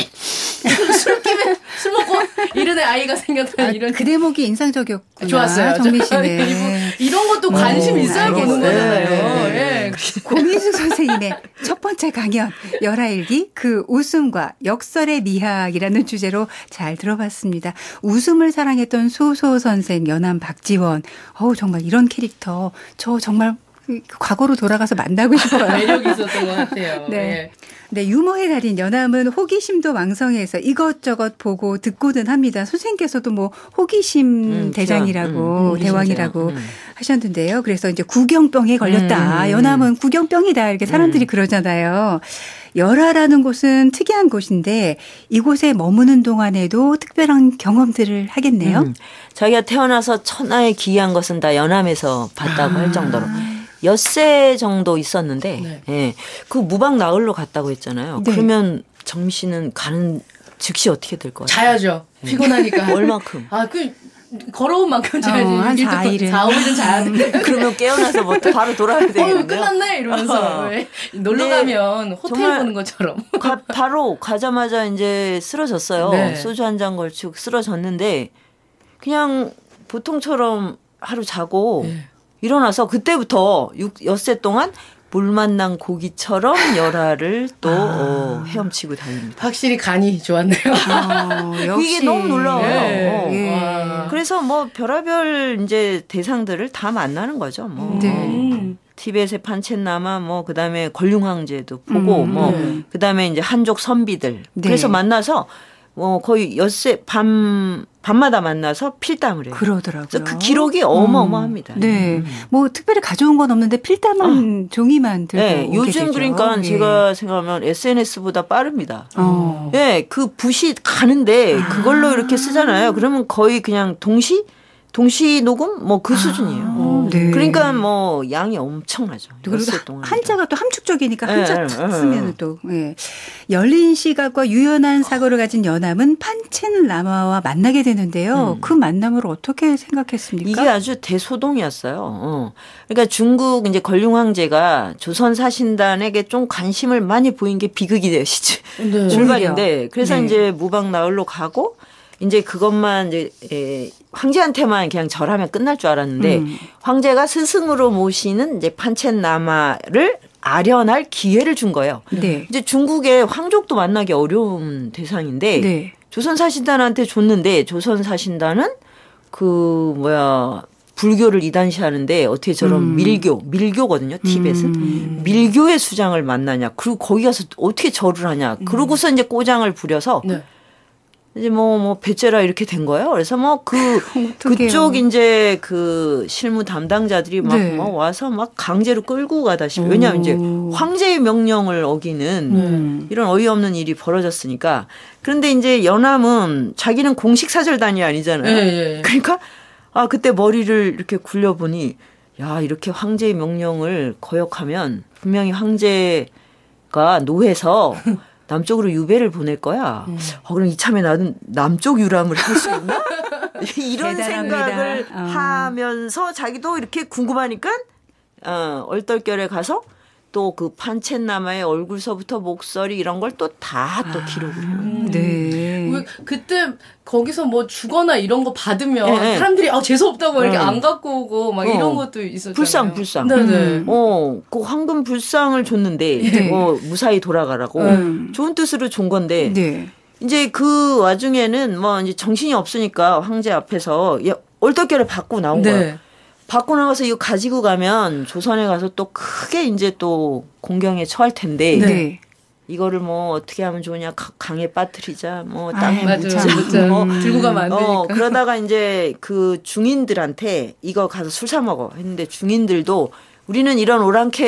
Speaker 2: 술김에 술 먹고 이른에 아이가 생겼다.
Speaker 1: 아,
Speaker 2: 이런
Speaker 1: 그 대목이 인상적이었구나.
Speaker 2: 좋았어요.
Speaker 1: 정미 씨는
Speaker 2: 이런 것도 관심 오, 있어야 보는 거잖아요. 네. 네.
Speaker 1: 고민숙 선생님의 첫 번째 강연 열하일기 그 웃음과 역설의 미학이라는 주제로 잘 들어봤습니다. 웃음을 사랑했던 소소 선생 연암 박지원. 어우 정말 이런 캐릭터 저 정말 과거로 돌아가서 만나고 싶어요.
Speaker 2: 매력이 있었던 것 같아요.
Speaker 1: 네. 네. 네, 유머의 달인 연암은 호기심도 왕성해서 이것저것 보고 듣고는 합니다. 선생님께서도 뭐 호기심 음, 대장이라고 음, 대왕이라고 음. 하셨는데요. 그래서 이제 구경병에 걸렸다. 음. 연암은 구경병이다. 이렇게 사람들이 음. 그러잖아요. 열하라는 곳은 특이한 곳인데 이곳에 머무는 동안에도 특별한 경험들을 하겠네요. 음.
Speaker 3: 자기가 태어나서 천하에 기이한 것은 다 연암에서 봤다고 아. 할 정도로. 엿새 정도 있었는데 네. 예, 그 무박 나흘로 갔다고 했잖아요. 네. 그러면 정미 씨는 가는 즉시 어떻게 될 거예요?
Speaker 2: 자야죠. 네. 피곤하니까.
Speaker 3: 얼마큼?
Speaker 2: 아, 그 걸어온 만큼 자야지.
Speaker 1: 어, 한 사 일은.
Speaker 2: 사, 오 일은 자야 돼.
Speaker 3: 그러면 깨어나서 뭐 바로 돌아야 되겠네요.
Speaker 2: 어, 끝났네 이러면서. 어. 놀러 가면 호텔 보는 것처럼.
Speaker 3: 가, 바로 가자마자 이제 쓰러졌어요. 네. 소주 한 잔 걸치고 쓰러졌는데 그냥 보통처럼 하루 자고 네. 일어나서 그때부터 육, 엿새 동안 물 만난 고기처럼 열화를 또 아. 어, 헤엄치고 다닙니다.
Speaker 2: 확실히 간이 좋았네요.
Speaker 1: 아,
Speaker 3: 이게 너무 놀라워요.
Speaker 2: 네.
Speaker 3: 어. 네. 그래서 뭐 별의별 이제 대상들을 다 만나는 거죠. 뭐. 네. 티벳의 판첸나마 뭐 그다음에 권륭황제도 보고 음. 뭐 네. 그다음에 이제 한족 선비들. 네. 그래서 만나서 뭐 거의 엿새 밤 밤마다 만나서 필담을 해요.
Speaker 1: 그러더라고요.
Speaker 3: 그래서 그 기록이 어마어마합니다.
Speaker 1: 음. 네, 음. 뭐 특별히 가져온 건 없는데 필담은 어. 종이만 들고
Speaker 3: 네, 요즘
Speaker 1: 되죠.
Speaker 3: 그러니까
Speaker 1: 예.
Speaker 3: 제가 생각하면 에스엔에스보다 빠릅니다. 어. 네, 그 붓이 가는데 그걸로 아. 이렇게 쓰잖아요. 그러면 거의 그냥 동시 동시 녹음 뭐 그 아. 수준이에요. 네. 그러니까 뭐 양이 엄청나죠.
Speaker 1: 그리고 한자가 또 함축적이니까 한자 네, 탁 쓰면 네. 또 예. 열린 시각과 유연한 사고를 가진 연암은 판첸라마와 만나게 되는데요. 음. 그 만남을 어떻게 생각했습니까?
Speaker 3: 이게 아주 대소동이었어요. 어. 그러니까 중국 이제 권륭황제가 조선 사신단에게 좀 관심을 많이 보인 게 비극이 되어 시죠. 네. 출발인데 그래서 네. 이제 무박 나흘로 가고 이제 그것만 이제 에, 황제한테만 그냥 절하면 끝날 줄 알았는데 음. 황제가 스승으로 모시는 이제 판첸라마를 아련할 기회를 준 거예요. 네. 이제 중국의 황족도 만나기 어려운 대상인데 네. 조선 사신단한테 줬는데 조선 사신단은 그 뭐야 불교를 이단시하는데 어떻게 저런 음. 밀교 밀교거든요. 티벳은 음. 밀교의 수장을 만나냐. 그리고 거기 가서 어떻게 절을 하냐. 그러고서 이제 꼬장을 부려서. 네. 이제 뭐, 뭐, 배째라 이렇게 된 거예요. 그래서 뭐 그, 그쪽 이제 그 실무 담당자들이 막 네. 뭐 와서 막 강제로 끌고 가다시피. 왜냐하면 이제 황제의 명령을 어기는 음. 이런 어이없는 일이 벌어졌으니까. 그런데 이제 연암은 자기는 공식 사절단이 아니잖아요. 네. 그러니까 아, 그때 머리를 이렇게 굴려보니 야, 이렇게 황제의 명령을 거역하면 분명히 황제가 노해서 남쪽으로 유배를 보낼 거야. 음. 어, 그럼 이참에 나는 남쪽 유람을 할 수 있나? 이런 대단합니다. 생각을 어. 하면서 자기도 이렇게 궁금하니까 어, 얼떨결에 가서 또 그 판첸나마의 얼굴서부터 목소리 이런 걸 또 다 또 기록을 해요.
Speaker 2: 아, 네. 그때 거기서 뭐 주거나 이런 거 받으면 네, 네. 사람들이 아 재수 없다고 이렇게 네. 안 갖고 오고 막 어. 이런 것도 있었잖아요.
Speaker 3: 불상 불상.
Speaker 2: 네네.
Speaker 3: 음. 어, 그 황금 불상을 줬는데 네. 뭐 무사히 돌아가라고 음. 좋은 뜻으로 준 건데. 네. 이제 그 와중에는 뭐 이제 정신이 없으니까 황제 앞에서 얼떨결에 받고 나온 네. 거예요. 받고 나가서 이거 가지고 가면 조선에 가서 또 크게 이제 또 공경에 처할 텐데 네. 이거를 뭐 어떻게 하면 좋으냐 강에 빠뜨리자 뭐 땅에 아, 묻자
Speaker 2: 뭐 들고 가면 안 되니까
Speaker 3: 어, 그러다가 이제 그 중인들한테 이거 가서 술 사 먹어 했는데 중인들도 우리는 이런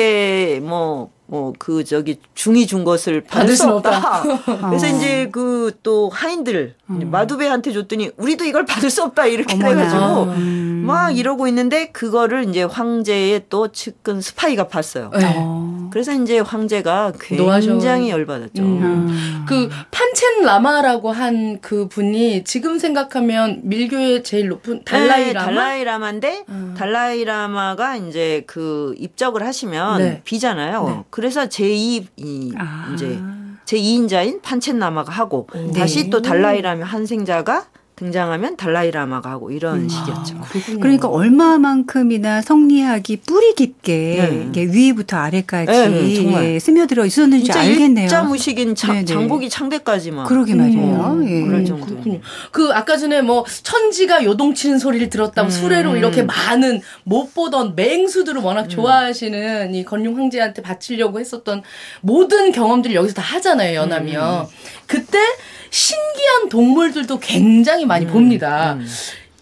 Speaker 3: 오랑캐 뭐 뭐 그 저기 중이 준 것을 받을 수 없다. 없다. 그래서 어. 이제 그 또 하인들 음. 마두베한테 줬더니 우리도 이걸 받을 수 없다 이렇게 해가지고 음. 막 이러고 있는데 그거를 이제 황제의 또 측근 스파이가 봤어요. 네. 그래서 이제 황제가 굉장히 열받았죠.
Speaker 2: 음. 그 판첸 라마라고 한 그 분이 지금 생각하면 밀교의 제일 높은 달라이
Speaker 3: 네,
Speaker 2: 라마.
Speaker 3: 달라이 라마인데 음. 달라이 라마가 이제 그 입적을 하시면 네. 비잖아요. 네. 그래서 제이 이 아. 이제 제이인자인 판첸라마가 하고 네. 다시 또 달라이라마 한생자가 등장하면 달라이라마가 하고 이런 음. 식이었죠.
Speaker 1: 아, 그러니까 얼마만큼이나 성리학이 뿌리 깊게 네. 위부터 아래까지 네, 정말. 스며들어 있었는지 알겠네요.
Speaker 3: 일자무식인 자, 장보기 창대까지만.
Speaker 1: 그러게 말이에요.
Speaker 2: 음. 예. 그럴 정도. 그렇군요. 그 아까 전에 뭐 천지가 요동치는 소리를 들었다고 음. 수레로 이렇게 많은 못 보던 맹수들을 워낙 음. 좋아하시는 이 건룡 황제한테 바치려고 했었던 모든 경험들을 여기서 다 하잖아요. 연하면. 음. 그때 신기한 동물들도 굉장히 많이 음, 봅니다. 음.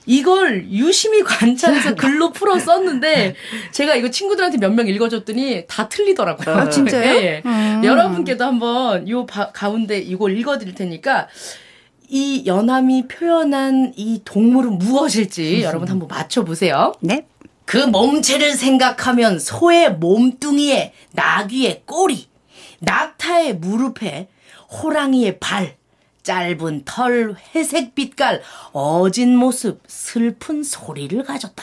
Speaker 2: 이걸 유심히 관찰해서 글로 풀어 썼는데 제가 이거 친구들한테 몇 명 읽어줬더니 다 틀리더라고요.
Speaker 1: 아, 진짜요?
Speaker 2: 네. 음. 여러분께도 한번 요 바, 가운데 이걸 읽어드릴 테니까 이 연암이 표현한 이 동물은 무엇일지 여러분 한번 맞춰보세요.
Speaker 1: 네.
Speaker 2: 그 몸체를 생각하면 소의 몸뚱이에 나귀의 꼬리, 낙타의 무릎에 호랑이의 발, 짧은 털, 회색 빛깔, 어진 모습, 슬픈 소리를 가졌다.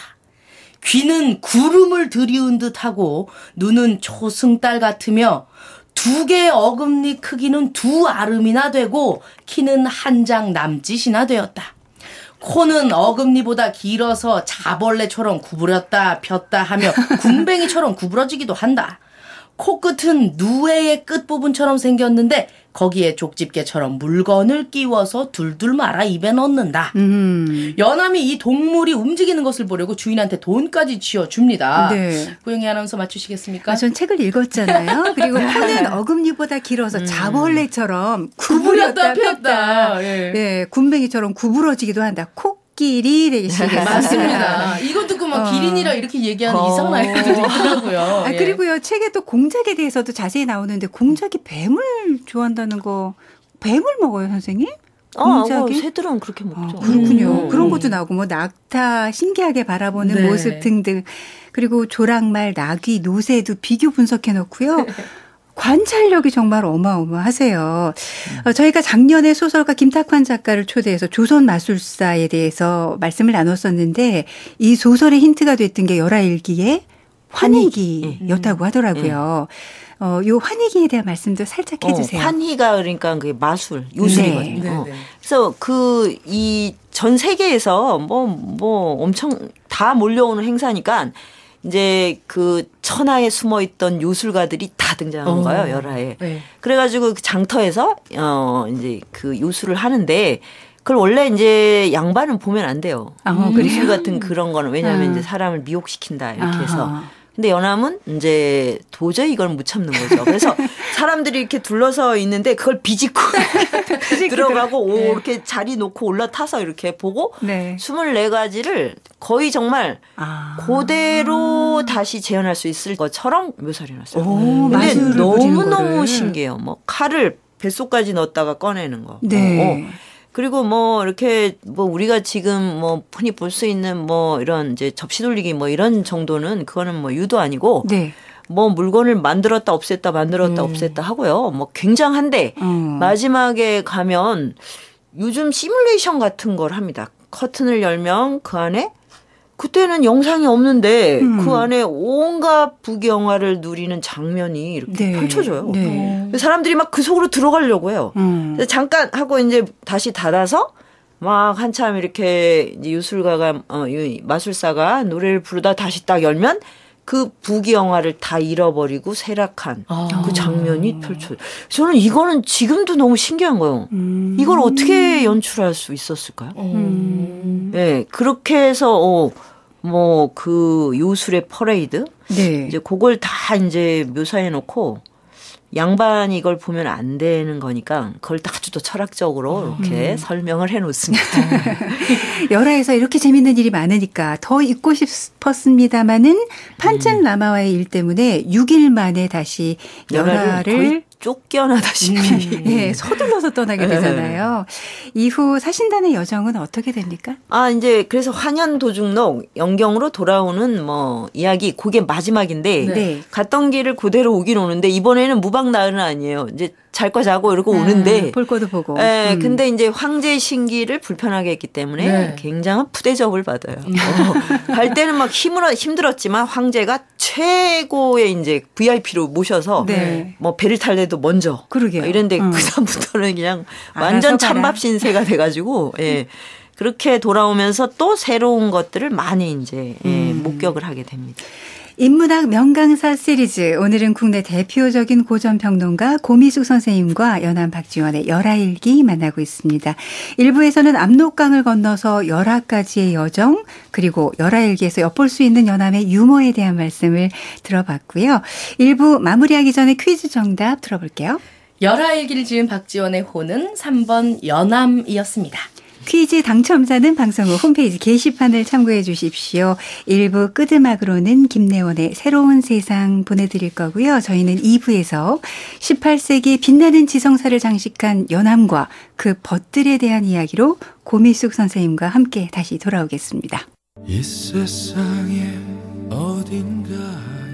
Speaker 2: 귀는 구름을 들이운 듯하고 눈은 초승달 같으며 두 개의 어금니 크기는 두 아름이나 되고 키는 한 장 남짓이나 되었다. 코는 어금니보다 길어서 자벌레처럼 구부렸다 폈다 하며 군뱅이처럼 구부러지기도 한다. 코끝은 누에의 끝부분처럼 생겼는데 거기에 족집게처럼 물건을 끼워서 둘둘 말아 입에 넣는다. 음. 연암이 이 동물이 움직이는 것을 보려고 주인한테 돈까지 쥐어줍니다. 네. 고영희 아나운서 맞추시겠습니까?
Speaker 1: 아, 전 책을 읽었잖아요. 그리고 코는 어금니보다 길어서 음. 자벌레처럼 구부렸다 폈다. 예. 네, 군뱅이처럼 구부러지기도 한다. 코 끼리 되시겠습니다.
Speaker 2: 맞습니다. 이거 듣고 막 어. 기린이라 이렇게 얘기하는 어. 이상한 아이들도 있더라고요.
Speaker 1: 아,
Speaker 2: 예.
Speaker 1: 그리고요 책에 또 공작에 대해서도 자세히 나오는데 공작이 뱀을 좋아한다는 거 뱀을 먹어요 선생님?
Speaker 3: 공작이? 아, 새들은 그렇게 먹죠.
Speaker 1: 아, 그렇군요. 음. 그런 것도 나오고 뭐 낙타 신기하게 바라보는 네. 모습 등등 그리고 조랑말, 나귀, 노새도 비교 분석해 놓고요. 관찰력이 정말 어마어마하세요. 음. 저희가 작년에 소설가 김탁환 작가를 초대해서 조선 마술사에 대해서 말씀을 나눴었는데 이 소설의 힌트가 됐던 게 열하일기의 환희기였다고 하더라고요. 네. 어, 요 환희기에 대한 말씀도 살짝 해주세요.
Speaker 3: 어, 환희가 그러니까 그 마술, 요술이거든요. 네. 어. 그래서 그 이 전 세계에서 뭐, 뭐 엄청 다 몰려오는 행사니까 이제 그 천하에 숨어 있던 요술가들이 다 등장한 거예요, 열하에. 네. 그래가지고 그 장터에서 어 이제 그 요술을 하는데 그걸 원래 이제 양반은 보면 안 돼요. 아, 요술 같은 그런 거는 왜냐하면 아. 이제 사람을 미혹시킨다 이렇게 해서. 아하. 근데 연암은 이제 도저히 이걸 못 참는 거죠. 그래서 사람들이 이렇게 둘러서 있는데 그걸 비집고 들어가고 네. 이렇게 자리 놓고 올라타서 이렇게 보고 네. 스물네 가지를 거의 정말 아. 그대로 다시 재현할 수 있을 것처럼 묘사를 해놨어요. 오, 근데 너무너무 신기해요. 뭐 칼을 뱃속까지 넣었다가 꺼내는 거. 네. 어. 그리고 뭐 이렇게 뭐 우리가 지금 뭐 흔히 볼 수 있는 뭐 이런 이제 접시 돌리기 뭐 이런 정도는 그거는 뭐 유도 아니고 네. 뭐 물건을 만들었다 없앴다 만들었다 음. 없앴다 하고요. 뭐 굉장한데 음. 마지막에 가면 요즘 시뮬레이션 같은 걸 합니다. 커튼을 열면 그 안에 그때는 영상이 없는데 음. 그 안에 온갖 부귀영화를 누리는 장면이 이렇게 네. 펼쳐져요. 네. 사람들이 막 그 속으로 들어가려고 해요. 음. 잠깐 하고 이제 다시 닫아서 막 한참 이렇게 유술가가 어, 마술사가 노래를 부르다 다시 딱 열면 그 부귀영화를 다 잃어버리고 쇠락한 아. 그 장면이 펼쳐져요. 저는 이거는 지금도 너무 신기한 거예요. 음. 이걸 어떻게 연출할 수 있었을까요? 음. 네, 그렇게 해서 어, 뭐 그 요술의 퍼레이드, 네. 이제 그걸 다 이제 묘사해 놓고. 양반이 이걸 보면 안 되는 거니까 그걸 아주 또 철학적으로 이렇게 음. 설명을 해놓습니다.
Speaker 1: 열화에서 이렇게 재밌는 일이 많으니까 더 있고 싶었습니다마는 판첸 라마와의 일 때문에 육 일 만에 다시 열화를
Speaker 3: 쫓겨나다시피
Speaker 1: 음. 네, 서둘러서 떠나게 되잖아요. 이후 사신단의 여정은 어떻게 됩니까?
Speaker 3: 아 이제 그래서 환연도중록 영경으로 돌아오는 뭐 이야기 그게 마지막인데 네. 갔던 길을 그대로 오긴 오는데 이번에는 무박나은 아니에요. 이제 잘 거 자고 이러고 아, 오는데
Speaker 1: 볼 거도 보고.
Speaker 3: 네, 음. 근데 이제 황제 신기를 불편하게 했기 때문에 네. 굉장한 푸대접을 받아요. 어, 갈 때는 막 힘들어 힘들었지만 황제가 최고의 이제 브이아이피로 모셔서 네. 뭐 배를 탈 때도 먼저.
Speaker 1: 그러게요.
Speaker 3: 이런데 음. 그 다음부터는 그냥 완전 찬밥 신세가 돼가지고 예. 그렇게 돌아오면서 또 새로운 것들을 많이 이제 예, 음. 목격을 하게 됩니다.
Speaker 1: 인문학 명강사 시리즈 오늘은 국내 대표적인 고전평론가 고미숙 선생님과 연암 박지원의 열하일기 만나고 있습니다. 일 부에서는 압록강을 건너서 열하까지의 여정 그리고 열하일기에서 엿볼 수 있는 연암의 유머에 대한 말씀을 들어봤고요. 일 부 마무리하기 전에 퀴즈 정답 들어볼게요.
Speaker 2: 열하일기를 지은 박지원의 호는 삼 번 연암이었습니다.
Speaker 1: 퀴즈 당첨자는 방송 후 홈페이지 게시판을 참고해 주십시오. 일 부 끝음악으로는 김래원의 새로운 세상 보내드릴 거고요. 저희는 이 부에서 십팔 세기 빛나는 지성사를 장식한 연암과 그 벗들에 대한 이야기로 고미숙 선생님과 함께 다시 돌아오겠습니다. 이 세상에 어딘가